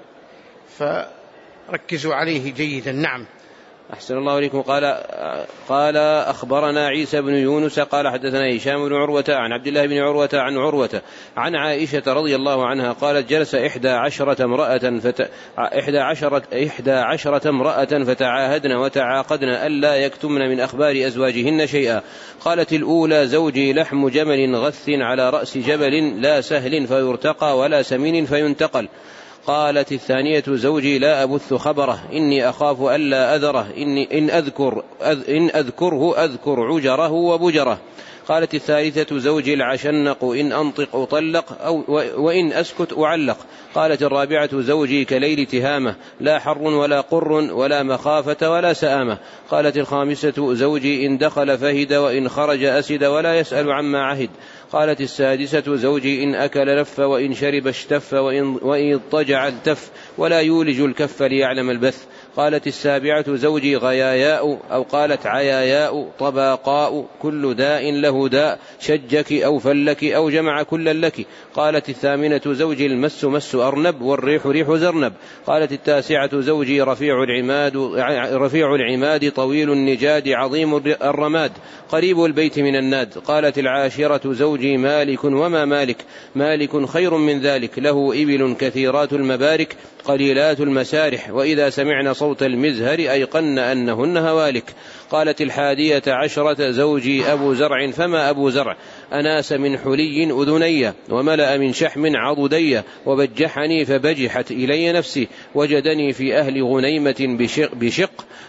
فركزوا عليه جيدا. نعم. أحسن الله عليكم. قال قال أخبرنا عيسى بن يونس قال حدثنا هشام بن عروة عن عبد الله بن عروة عن عروة عن عائشة رضي الله عنها قالت: جلس إحدى عشرة امرأة فت... إحدى عشرة إحدى عشرة امرأة فتعاهدن وتعاقدن ألا يكتمن من أخبار أزواجهن شيئا. قالت الأولى: زوجي لحم جمل غث على رأس جبل، لا سهل فيرتقى ولا سمين فينتقل. قالت الثانية: زوجي لا أبث خبره، إني أخاف ألا أذره، إني إن, أذكر أذ إن أذكره أذكر عجره وبجره. قالت الثالثة: زوجي العشنق، إن أنطق أطلق أو وإن أسكت أعلق. قالت الرابعة: زوجي كليل تهامة، لا حر ولا قر ولا مخافة ولا سآمة. قالت الخامسة: زوجي إن دخل فهد، وإن خرج أسد، ولا يسأل عما عهد. قالت السادسة: زوجي إن أكل لف، وإن شرب اشتف، وإن, وإن اضطجع التف، ولا يولج الكف ليعلم البث. قالت السابعة: زوجي غياياء، أو قالت عياياء، طباقاء، كل داء له داء، شجك أو فلك أو جمع كل لك. قالت الثامنة: زوجي المس مس أرنب، والريح ريح زرنب. قالت التاسعة: زوجي رفيع العماد رفيع العماد طويل النجاد عظيم الرماد، قريب البيت من الناد. قالت العاشرة: زوجي مالك، وما مالك؟ مالك خير من ذلك، له إبل كثيرات المبارك قليلات المسارح، وإذا سمعن صوت المزهر أيقن أنهن هوالك. قالت الحادية عشرة: زوجي أبو زرع، فما أبو زرع؟ أناس من حلي أذني، وملأ من شحم عضدي، وبجحني فبجحت إلي نفسي، وجدني في أهل غنيمة بشق, بشق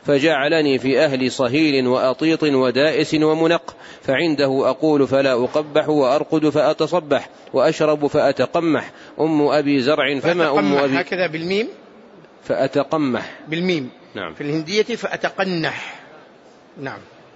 فجعلني في أهل صهيل وأطيط ودائس ومنق، فعنده أقول فلا أقبح، وأرقد فأتصبح، وأشرب فأتقمح. أم أبي زرع فما أم أبي هكذا بالميم فأتقمح بالميم. نعم. في الهندية فأتقنح. نعم.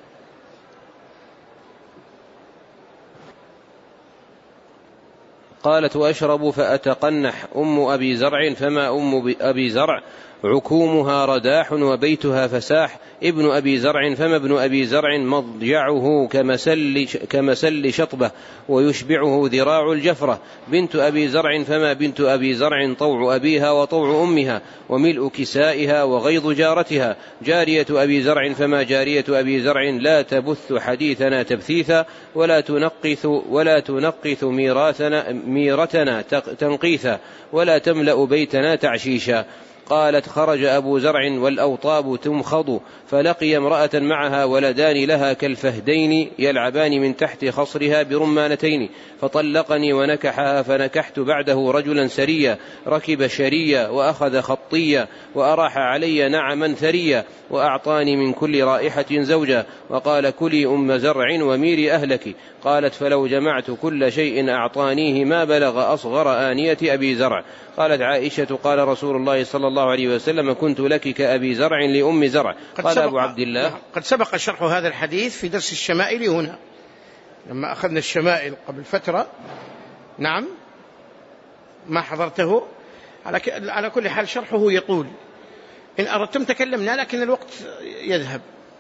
قالت وأشرب فأتقنح. أم أبي زرع فما أم أبي زرع عكومها رداح وبيتها فساح. ابن أبي زرع فما ابن أبي زرع مضجعه كمسل, كمسل شطبة ويشبعه ذراع الجفرة. بنت أبي زرع فما بنت أبي زرع طوع أبيها وطوع أمها وملء كسائها وغيظ جارتها. جارية أبي زرع فما جارية أبي زرع لا تبث حديثنا تبثيثا ولا تنقث ولا تنقث ميراثنا ميرتنا تنقيثا ولا تملأ بيتنا تعشيشا. قالت خرج أبو زرع والأوطاب تمخض فلقي امرأة معها ولدان لها كالفهدين يلعبان من تحت خصرها برمانتين، فطلقني ونكحها، فنكحت بعده رجلا سريا ركب شريا وأخذ خطيا وأراح علي نعما ثريا وأعطاني من كل رائحة زوجا وقال كلي أم زرع وميري أهلك. قالت فلو جمعت كل شيء أعطانيه ما بلغ أصغر آنية أبي زرع. قالت عائشة قال رسول الله صلى الله عليه وسلم كنت لك كأبي زرع لأم زرع. قال أبو عبد الله قد سبق شرح هذا الحديث في درس الشمائل هنا لما أخذنا الشمائل قبل فترة. نعم ما حضرته. على كل حال شرحه يطول، إن أردتم تكلمنا لكن الوقت يذهب.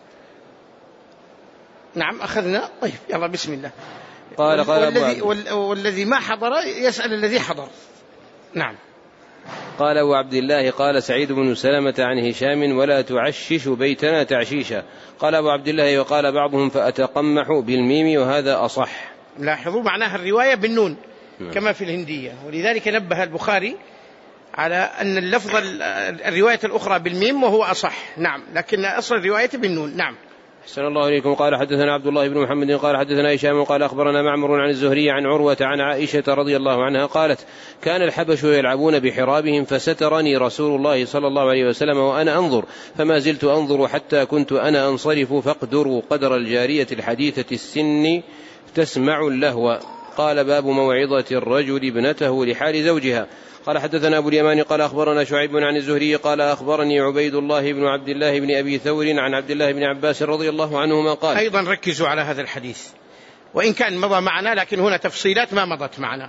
نعم أخذنا. طيب يلا بسم الله. قال قال والذي, والذي ما حضر يسأل الذي حضر. نعم. قال أبو عبد الله قال سعيد بن سلمة عن هشام ولا تعشش بيتنا تعشيشا. قال أبو عبد الله وقال بعضهم فأتقمح بالميم وهذا أصح. لاحظوا معناها الرواية بالنون كما في الهندية، ولذلك نبه البخاري على أن اللفظ الرواية الأخرى بالميم وهو أصح. نعم لكن أصل الرواية بالنون. نعم. أحسن الله إليكم. قال حدثنا عبد الله بن محمد قال حدثنا هشام قال أخبرنا معمر عن الزهري عن عروة عن عائشة رضي الله عنها قالت كان الحبش يلعبون بحرابهم فسترني رسول الله صلى الله عليه وسلم وأنا أنظر فما زلت أنظر حتى كنت أنا أنصرف فاقدروا قدر الجارية الحديثة السن تسمع اللهو. قال باب موعظة الرجل ابنته لحال زوجها. قال حدثنا أبو اليمان قال أخبرنا شعيب عن الزهري قال أخبرني عبيد الله بن عبد الله بن أبي ثور عن عبد الله بن عباس رضي الله عنهما قال. أيضا ركزوا على هذا الحديث وإن كان مضى معنا لكن هنا تفصيلات ما مضت معنا.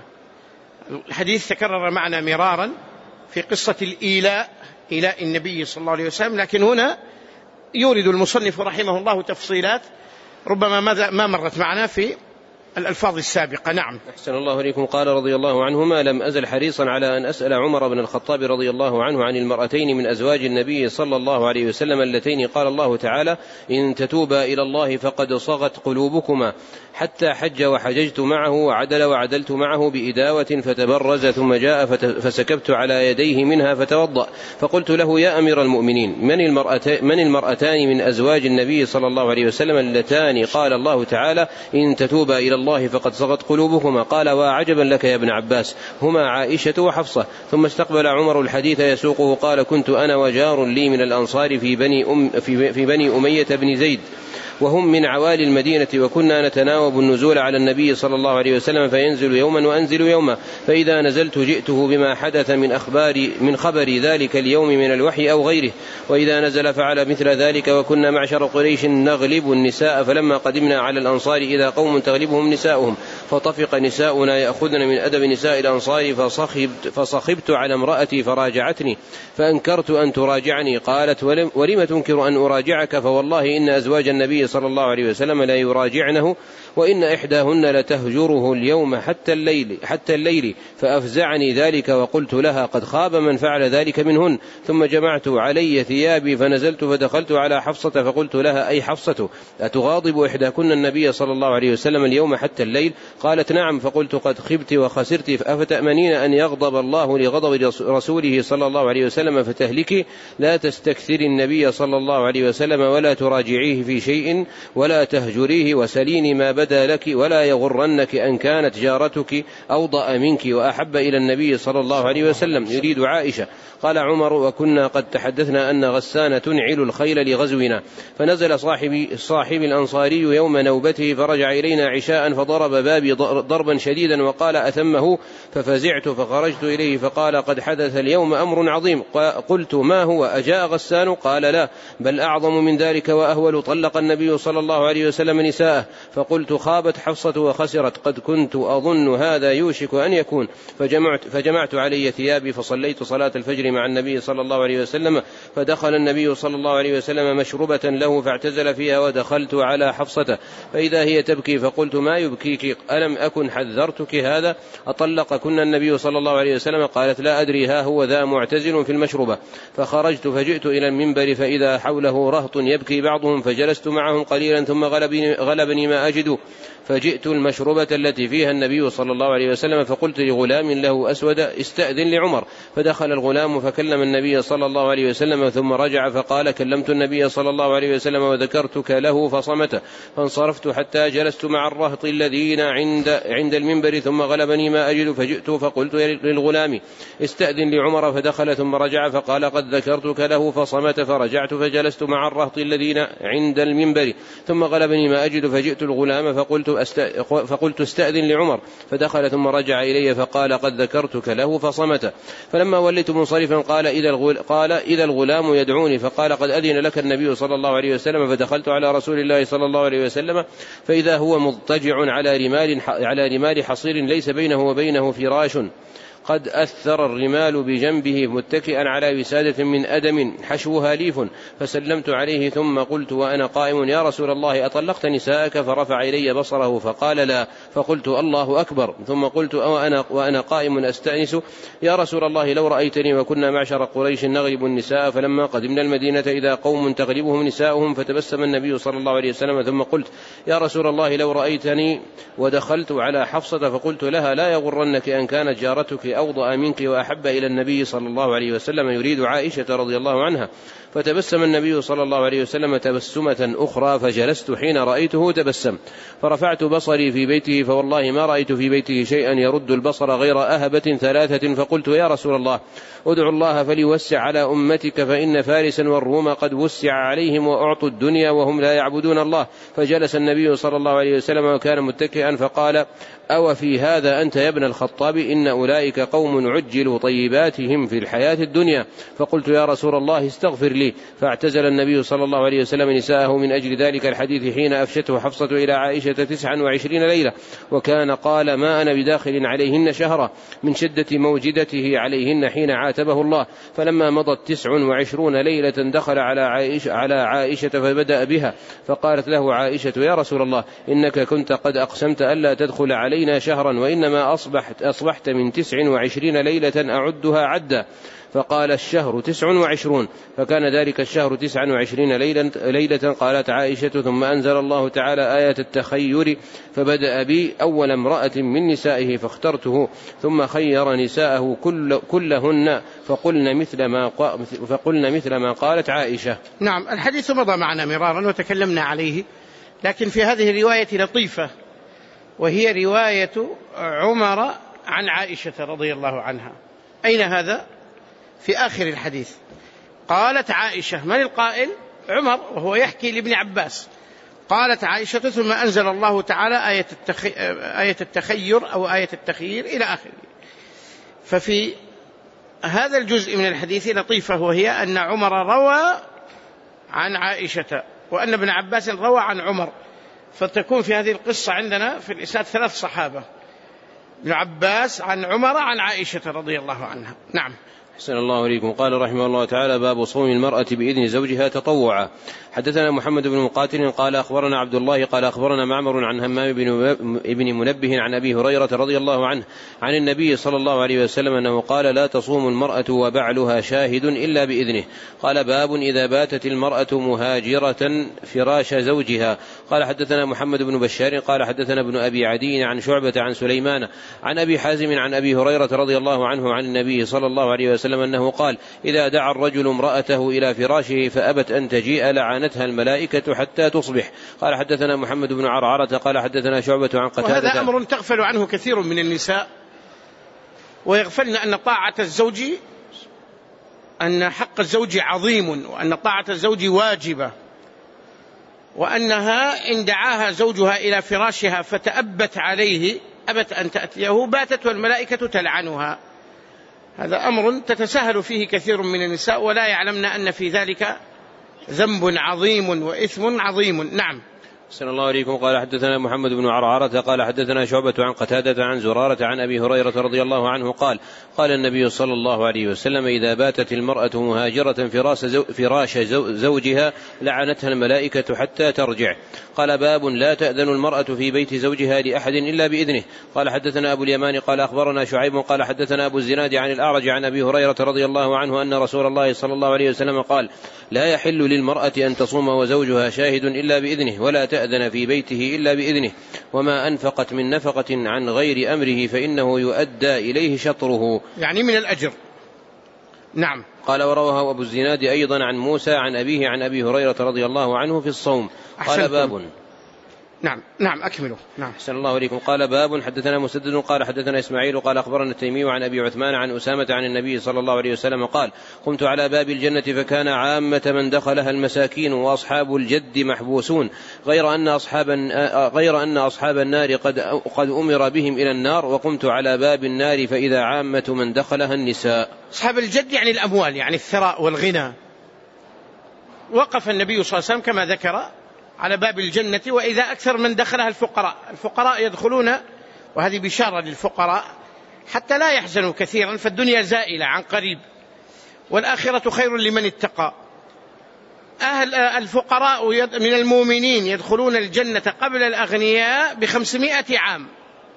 الحديث تكرر معنا مرارا في قصة الإيلاء إيلاء النبي صلى الله عليه وسلم، لكن هنا يورد المصنف رحمه الله تفصيلات ربما ما مرت معنا في الألفاظ السابقة. نعم. أحسن الله إليكم. قال رضي الله عنهما لم أزل حريصا على أن أسأل عمر بن الخطاب رضي الله عنه عن المرأتين من أزواج النبي صلى الله عليه وسلم اللتين قال الله تعالى إن تتوبا إلى الله فقد صغت قلوبكما، حتى حج وحججت معه وعدل وعدلت معه بإداوة فتبرز ثم جاء فسكبت على يديه منها فتوضأ. فقلت له يا أمير المؤمنين من المرأتان, من المرأتان من أزواج النبي صلى الله عليه وسلم اللتان قال الله تعالى إن تتوبا إلى الله فقد صغت قلوبكما؟ قال وعجبا لك يا ابن عباس هما عائشة وحفصة. ثم استقبل عمر الحديث يسوقه قال كنت أنا وجار لي من الأنصار في بني, أم في, في بني أمية بن زيد وهم من عوالي المدينة وكنا نتناوب النزول على النبي صلى الله عليه وسلم فينزل يوما وأنزل يوما، فإذا نزلت جئته بما حدث من أخبار من خبر ذلك اليوم من الوحي أو غيره، وإذا نزل فعل مثل ذلك. وكنا معشر قريش نغلب النساء فلما قدمنا على الأنصار إذا قوم تغلبهم نساؤهم فطفق نساؤنا يأخذن من أدب نساء الأنصار فصخبت, فصخبت على امرأتي فراجعتني فأنكرت أن تراجعني. قالت ولم تنكر أن أراجعك؟ فوالله إن أزواج النبي صلى الله عليه وسلم لا يراجعنه وإن إحداهن لتهجره اليوم حتى الليل, حتى الليل فأفزعني ذلك وقلت لها قد خاب من فعل ذلك منهن. ثم جمعت علي ثيابي فنزلت فدخلت على حفصة فقلت لها أي حفصة أتغاضب إحداكن النبي صلى الله عليه وسلم اليوم حتى الليل؟ قالت نعم. فقلت قد خبت وخسرت أفتأمنين أن يغضب الله لغضب رسوله صلى الله عليه وسلم فتهلكي؟ لا تستكثري النبي صلى الله عليه وسلم ولا تراجعيه في شيء ولا تهجريه وسليني ما بدأ بدا لك ولا يغرنك أن كانت جارتك أوضأ منك وأحب إلى النبي صلى الله عليه وسلم يريد عائشة. قال عمر: وكنا قد تحدثنا أن غسان تنعل الخيل لغزونا، فنزل صاحب, صاحب الأنصاري يوم نوبته فرجع إلينا عشاء فضرب بابي ضربا شديدا وقال: أتمه؟ ففزعت فخرجت إليه فقال: قد حدث اليوم أمر عظيم. قلت: ما هو؟ أجاء غسان؟ قال: لا، بل أعظم من ذلك وأهول. طلق النبي صلى الله عليه وسلم نساءه. فقلت: خابت حفصة وخسرت، قد كنت أظن هذا يوشك أن يكون. فجمعت, فجمعت علي ثيابي فصليت صلاة الفجر مع النبي صلى الله عليه وسلم، فدخل النبي صلى الله عليه وسلم مشربة له فاعتزل فيها، ودخلت على حفصة فإذا هي تبكي، فقلت: ما يبكيك؟ ألم أكن حذرتك هذا؟ أطلق كنا النبي صلى الله عليه وسلم؟ قالت: لا أدري، ها هو ذا معتزل في المشربة. فخرجت فجئت إلى المنبر فإذا حوله رهط يبكي بعضهم، فجلست معهم قليلا ثم غلبني, غلبني ما أجد، فجئت المشربة التي فيها النبي صلى الله عليه وسلم، فقلت لغلام له أسود: استأذن لعمر. فدخل الغلام فكلم النبي صلى الله عليه وسلم ثم رجع فقال: كلمت النبي صلى الله عليه وسلم وذكرتك له فصمت. فانصرفت حتى جلست مع الرهط الذين عند, عند المنبر ثم غلبني ما أجد، فجئت فقلت للغلام: استأذن لعمر. فدخل ثم رجع فقال: قد ذكرتك له فصمت. فرجعت فجلست مع الرهط الذين عند المنبر ثم غلبني ما أجد، فجئت الغلام فقلت, أست... فقلت: استأذن لعمر. فدخل ثم رجع إلي فقال: قد ذكرتك له فصمت. فلما وليت منصرفا قال: إذا الغل... قال إذا الغلام يدعوني، فقال: قد أذن لك النبي صلى الله عليه وسلم. فدخلت على رسول الله صلى الله عليه وسلم فإذا هو مضطجع على رمال, على رمال حصير ليس بينه وبينه فراش، قد أثر الرمال بجنبه متكئا على وسادة من أدم حشوها ليف. فسلمت عليه ثم قلت وأنا قائم: يا رسول الله، أطلقت نساءك؟ فرفع إلي بصره فقال: لا. فقلت: الله أكبر. ثم قلت وأنا, وأنا قائم أستأنس: يا رسول الله، لو رأيتني وكنا معشر قريش نغلب النساء، فلما قدمنا المدينة إذا قوم تغلبهم نساؤهم. فتبسم النبي صلى الله عليه وسلم ثم قلت: يا رسول الله، لو رأيتني. ودخلت على حفصة فقلت لها: لا يغرنك أن كانت جارتك أوضأ منك وأحب إلى النبي صلى الله عليه وسلم يريد عائشة رضي الله عنها. فتبسم النبي صلى الله عليه وسلم تبسمة أخرى، فجلست حين رأيته تبسم. فرفعت بصري في بيته فوالله ما رأيت في بيته شيئا يرد البصر غير أهبة ثلاثة. فقلت: يا رسول الله، ادعو الله فليوسع على أمتك، فإن فارسا والروم قد وسع عليهم وأعطوا الدنيا وهم لا يعبدون الله. فجلس النبي صلى الله عليه وسلم وكان متكئا فقال: أو في هذا أنت يا ابن الخطاب؟ إن أولئك قوم عجلوا طيباتهم في الحياة الدنيا. فقلت: يا رسول الله، استغفر لي. فاعتزل النبي صلى الله عليه وسلم نساءه من أجل ذلك الحديث حين أفشته حفصة إلى عائشة تسعا وعشرين ليلة، وكان قال: ما أنا بداخل عليهن شهرا، من شدة موجدته عليهن حين عاتبه الله. فلما مضت تسع وعشرون ليلة دخل على عائشة, على عائشة فبدأ بها، فقالت له عائشة: يا رسول الله، إنك كنت قد أقسمت ألا تدخل علينا شهرا، وإنما أصبحت, أصبحت من تسع وعشرين ليلة أعدها عدا. فقال: الشهر تسع وعشرون. فكان ذلك الشهر تسع وعشرين ليلة, ليلة. قالت عائشة: ثم أنزل الله تعالى آية التخير، فبدأ بي أول امرأة من نسائه فاخترته، ثم خير نساءه كل كلهن فقلن مثل ما فقلن مثل ما قالت عائشة. نعم، الحديث مضى معنا مرارا وتكلمنا عليه، لكن في هذه الرواية لطيفة، وهي رواية عمر عن عائشة رضي الله عنها. أين هذا؟ في آخر الحديث. قالت عائشة، من القائل؟ عمر، وهو يحكي لابن عباس. قالت عائشة: ثم أنزل الله تعالى آية, التخي... آية التخير أو آية التخيير إلى آخره. ففي هذا الجزء من الحديث لطيفة، وهي أن عمر روى عن عائشة وأن ابن عباس روى عن عمر، فتكون في هذه القصة عندنا في الإسناد ثلاث صحابة: ابن عباس عن عمر عن عائشة رضي الله عنها. نعم. أحسن الله إليكم. قال رحمه الله تعالى: باب صوم المرأة بإذن زوجها تطوعا. حدثنا محمد بن مقاتل قال أخبرنا عبد الله قال أخبرنا معمر عن همام بن منبه عن أبي هريرة رضي الله عنه عن النبي صلى الله عليه وسلم أنه قال: لا تصوم المرأة وبعلها شاهد إلا بإذنه. قال: باب إذا باتت المرأة مهاجرة فراش زوجها. قال: حدثنا محمد بن بشار قال حدثنا ابن أبي عدي عن شعبة عن سليمان عن أبي حازم عن أبي هريرة رضي الله عنه عن النبي صلى الله عليه وسلم وسلم أنه قال: إذا دعا الرجل امرأته إلى فراشه فأبت أن تجيء لعنتها الملائكة حتى تصبح. قال حدثنا محمد بن عرعرة قال حدثنا شعبة عن قتادة. وهذا أمر تغفل عنه كثير من النساء، ويغفلن أن طاعة الزوج أن حق الزوج عظيم، وأن طاعة الزوج واجبة، وأنها إن دعاها زوجها إلى فراشها فتأبت عليه أبت أن تأتيه باتت والملائكة تلعنها. هذا أمر تتساهل فيه كثير من النساء ولا يعلمن أن في ذلك ذنب عظيم وإثم عظيم. نعم. صلى الله عليكم. قال حدثنا محمد بن عرعرة قال حدثنا شعبة عن قتادة عن زرارة عن أبي هريرة رضي الله عنه قال: قال النبي صلى الله عليه وسلم: إذا باتت المرأة مهاجرة فراش, زو فراش زو زوجها لعنتها الملائكة حتى ترجع. قال: باب لا تأذن المرأة في بيت زوجها لأحد إلا بإذنه. قال حدثنا أبو اليمان قال أخبرنا شعيب قال حدثنا أبو الزناد عن الأعرج عن أبي هريرة رضي الله عنه أن رسول الله صلى الله عليه وسلم قال: لا يحل للمرأة أن تصوم وزوجها شاهد إلا بإذنه، ولا تأذن في بيته إلا بإذنه، وما أنفقت من نفقة عن غير أمره فإنه يؤدى إليه شطره، يعني من الأجر. نعم. قال: ورواه أبو الزناد أيضا عن موسى عن أبيه عن أبي هريرة رضي الله عنه في الصوم. قال: باب. نعم نعم أكملوا. نعم. أحسن الله عليكم. قال: باب. حدثنا مسدد قال حدثنا إسماعيل قال أخبرنا التيمي عن أبي عثمان عن أسامة عن النبي صلى الله عليه وسلم قال: قمت على باب الجنة فكان عامة من دخلها المساكين وأصحاب الجد محبوسون، غير أن أصحاب غير أن أصحاب النار قد قد أمر بهم إلى النار، وقمت على باب النار فإذا عامة من دخلها النساء. أصحاب الجد يعني الأموال، يعني الثراء والغنى. وقف النبي صلى الله عليه وسلم كما ذكر على باب الجنة، وإذا أكثر من دخلها الفقراء. الفقراء يدخلون، وهذه بشارة للفقراء حتى لا يحزنوا كثيرا، فالدنيا زائلة عن قريب، والآخرة خير لمن اتقى. أهل الفقراء من المؤمنين يدخلون الجنة قبل الأغنياء بخمسمائة عام.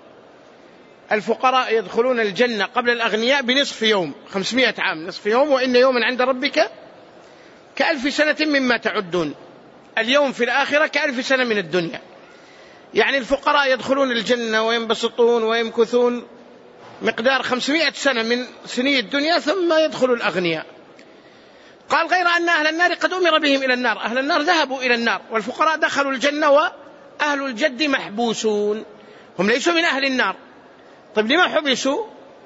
الفقراء يدخلون الجنة قبل الأغنياء بنصف يوم، خمسمائة عام نصف يوم، وإن يوما عند ربك كألف سنة مما تعدون. اليوم في الآخرة كألف سنة من الدنيا. يعني الفقراء يدخلون الجنة وينبسطون ويمكثون مقدار خمسمائة سنة من سنين الدنيا، ثم يدخل الأغنياء. قال: غير أن أهل النار قد أمر بهم إلى النار. أهل النار ذهبوا إلى النار، والفقراء دخلوا الجنة، وأهل الجد محبوسون، هم ليسوا من أهل النار. طيب لما حبسوا؟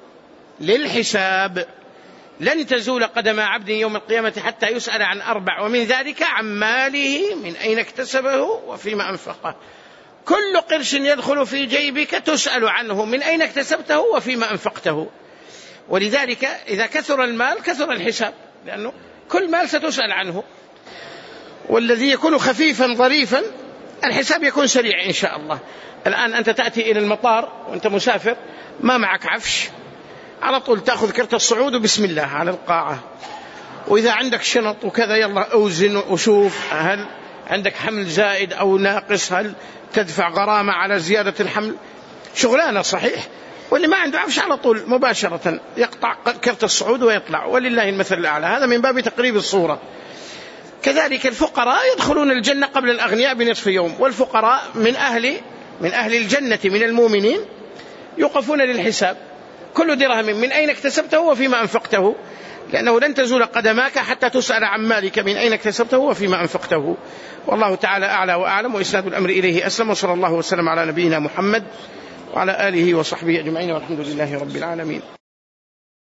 للحساب. لن تزول قدم عبد يوم القيامة حتى يسأل عن أربع، ومن ذلك عن ماله من أين اكتسبه وفيما أنفقه. كل قرش يدخل في جيبك تسأل عنه من أين اكتسبته وفيما أنفقته. ولذلك إذا كثر المال كثر الحساب، لأنه كل مال ستسأل عنه. والذي يكون خفيفا ظريفا الحساب يكون سريع إن شاء الله. الآن أنت تأتي إلى المطار وأنت مسافر، ما معك عفش، على طول تأخذ كرت الصعود وبسم الله على القاعة. وإذا عندك شنط وكذا يلا أوزن وشوف هل عندك حمل زائد أو ناقص، هل تدفع غرامة على زيادة الحمل. شغلانة صحيح. واللي ما عنده عفش على طول مباشرة يقطع كرت الصعود ويطلع، ولله المثل الأعلى. هذا من باب تقريب الصورة. كذلك الفقراء يدخلون الجنة قبل الأغنياء بنصف يوم، والفقراء من أهل من أهل الجنة من المؤمنين يوقفون للحساب. كل درهم من أين اكتسبته وفيما أنفقته، لأنه لن تزول قدماك حتى تسأل عن مالك من أين اكتسبته وفيما أنفقته. والله تعالى أعلى وأعلم، وإسناد الأمر إليه أسلم. وصلى الله وسلم على نبينا محمد وعلى آله وصحبه أجمعين، والحمد لله رب العالمين.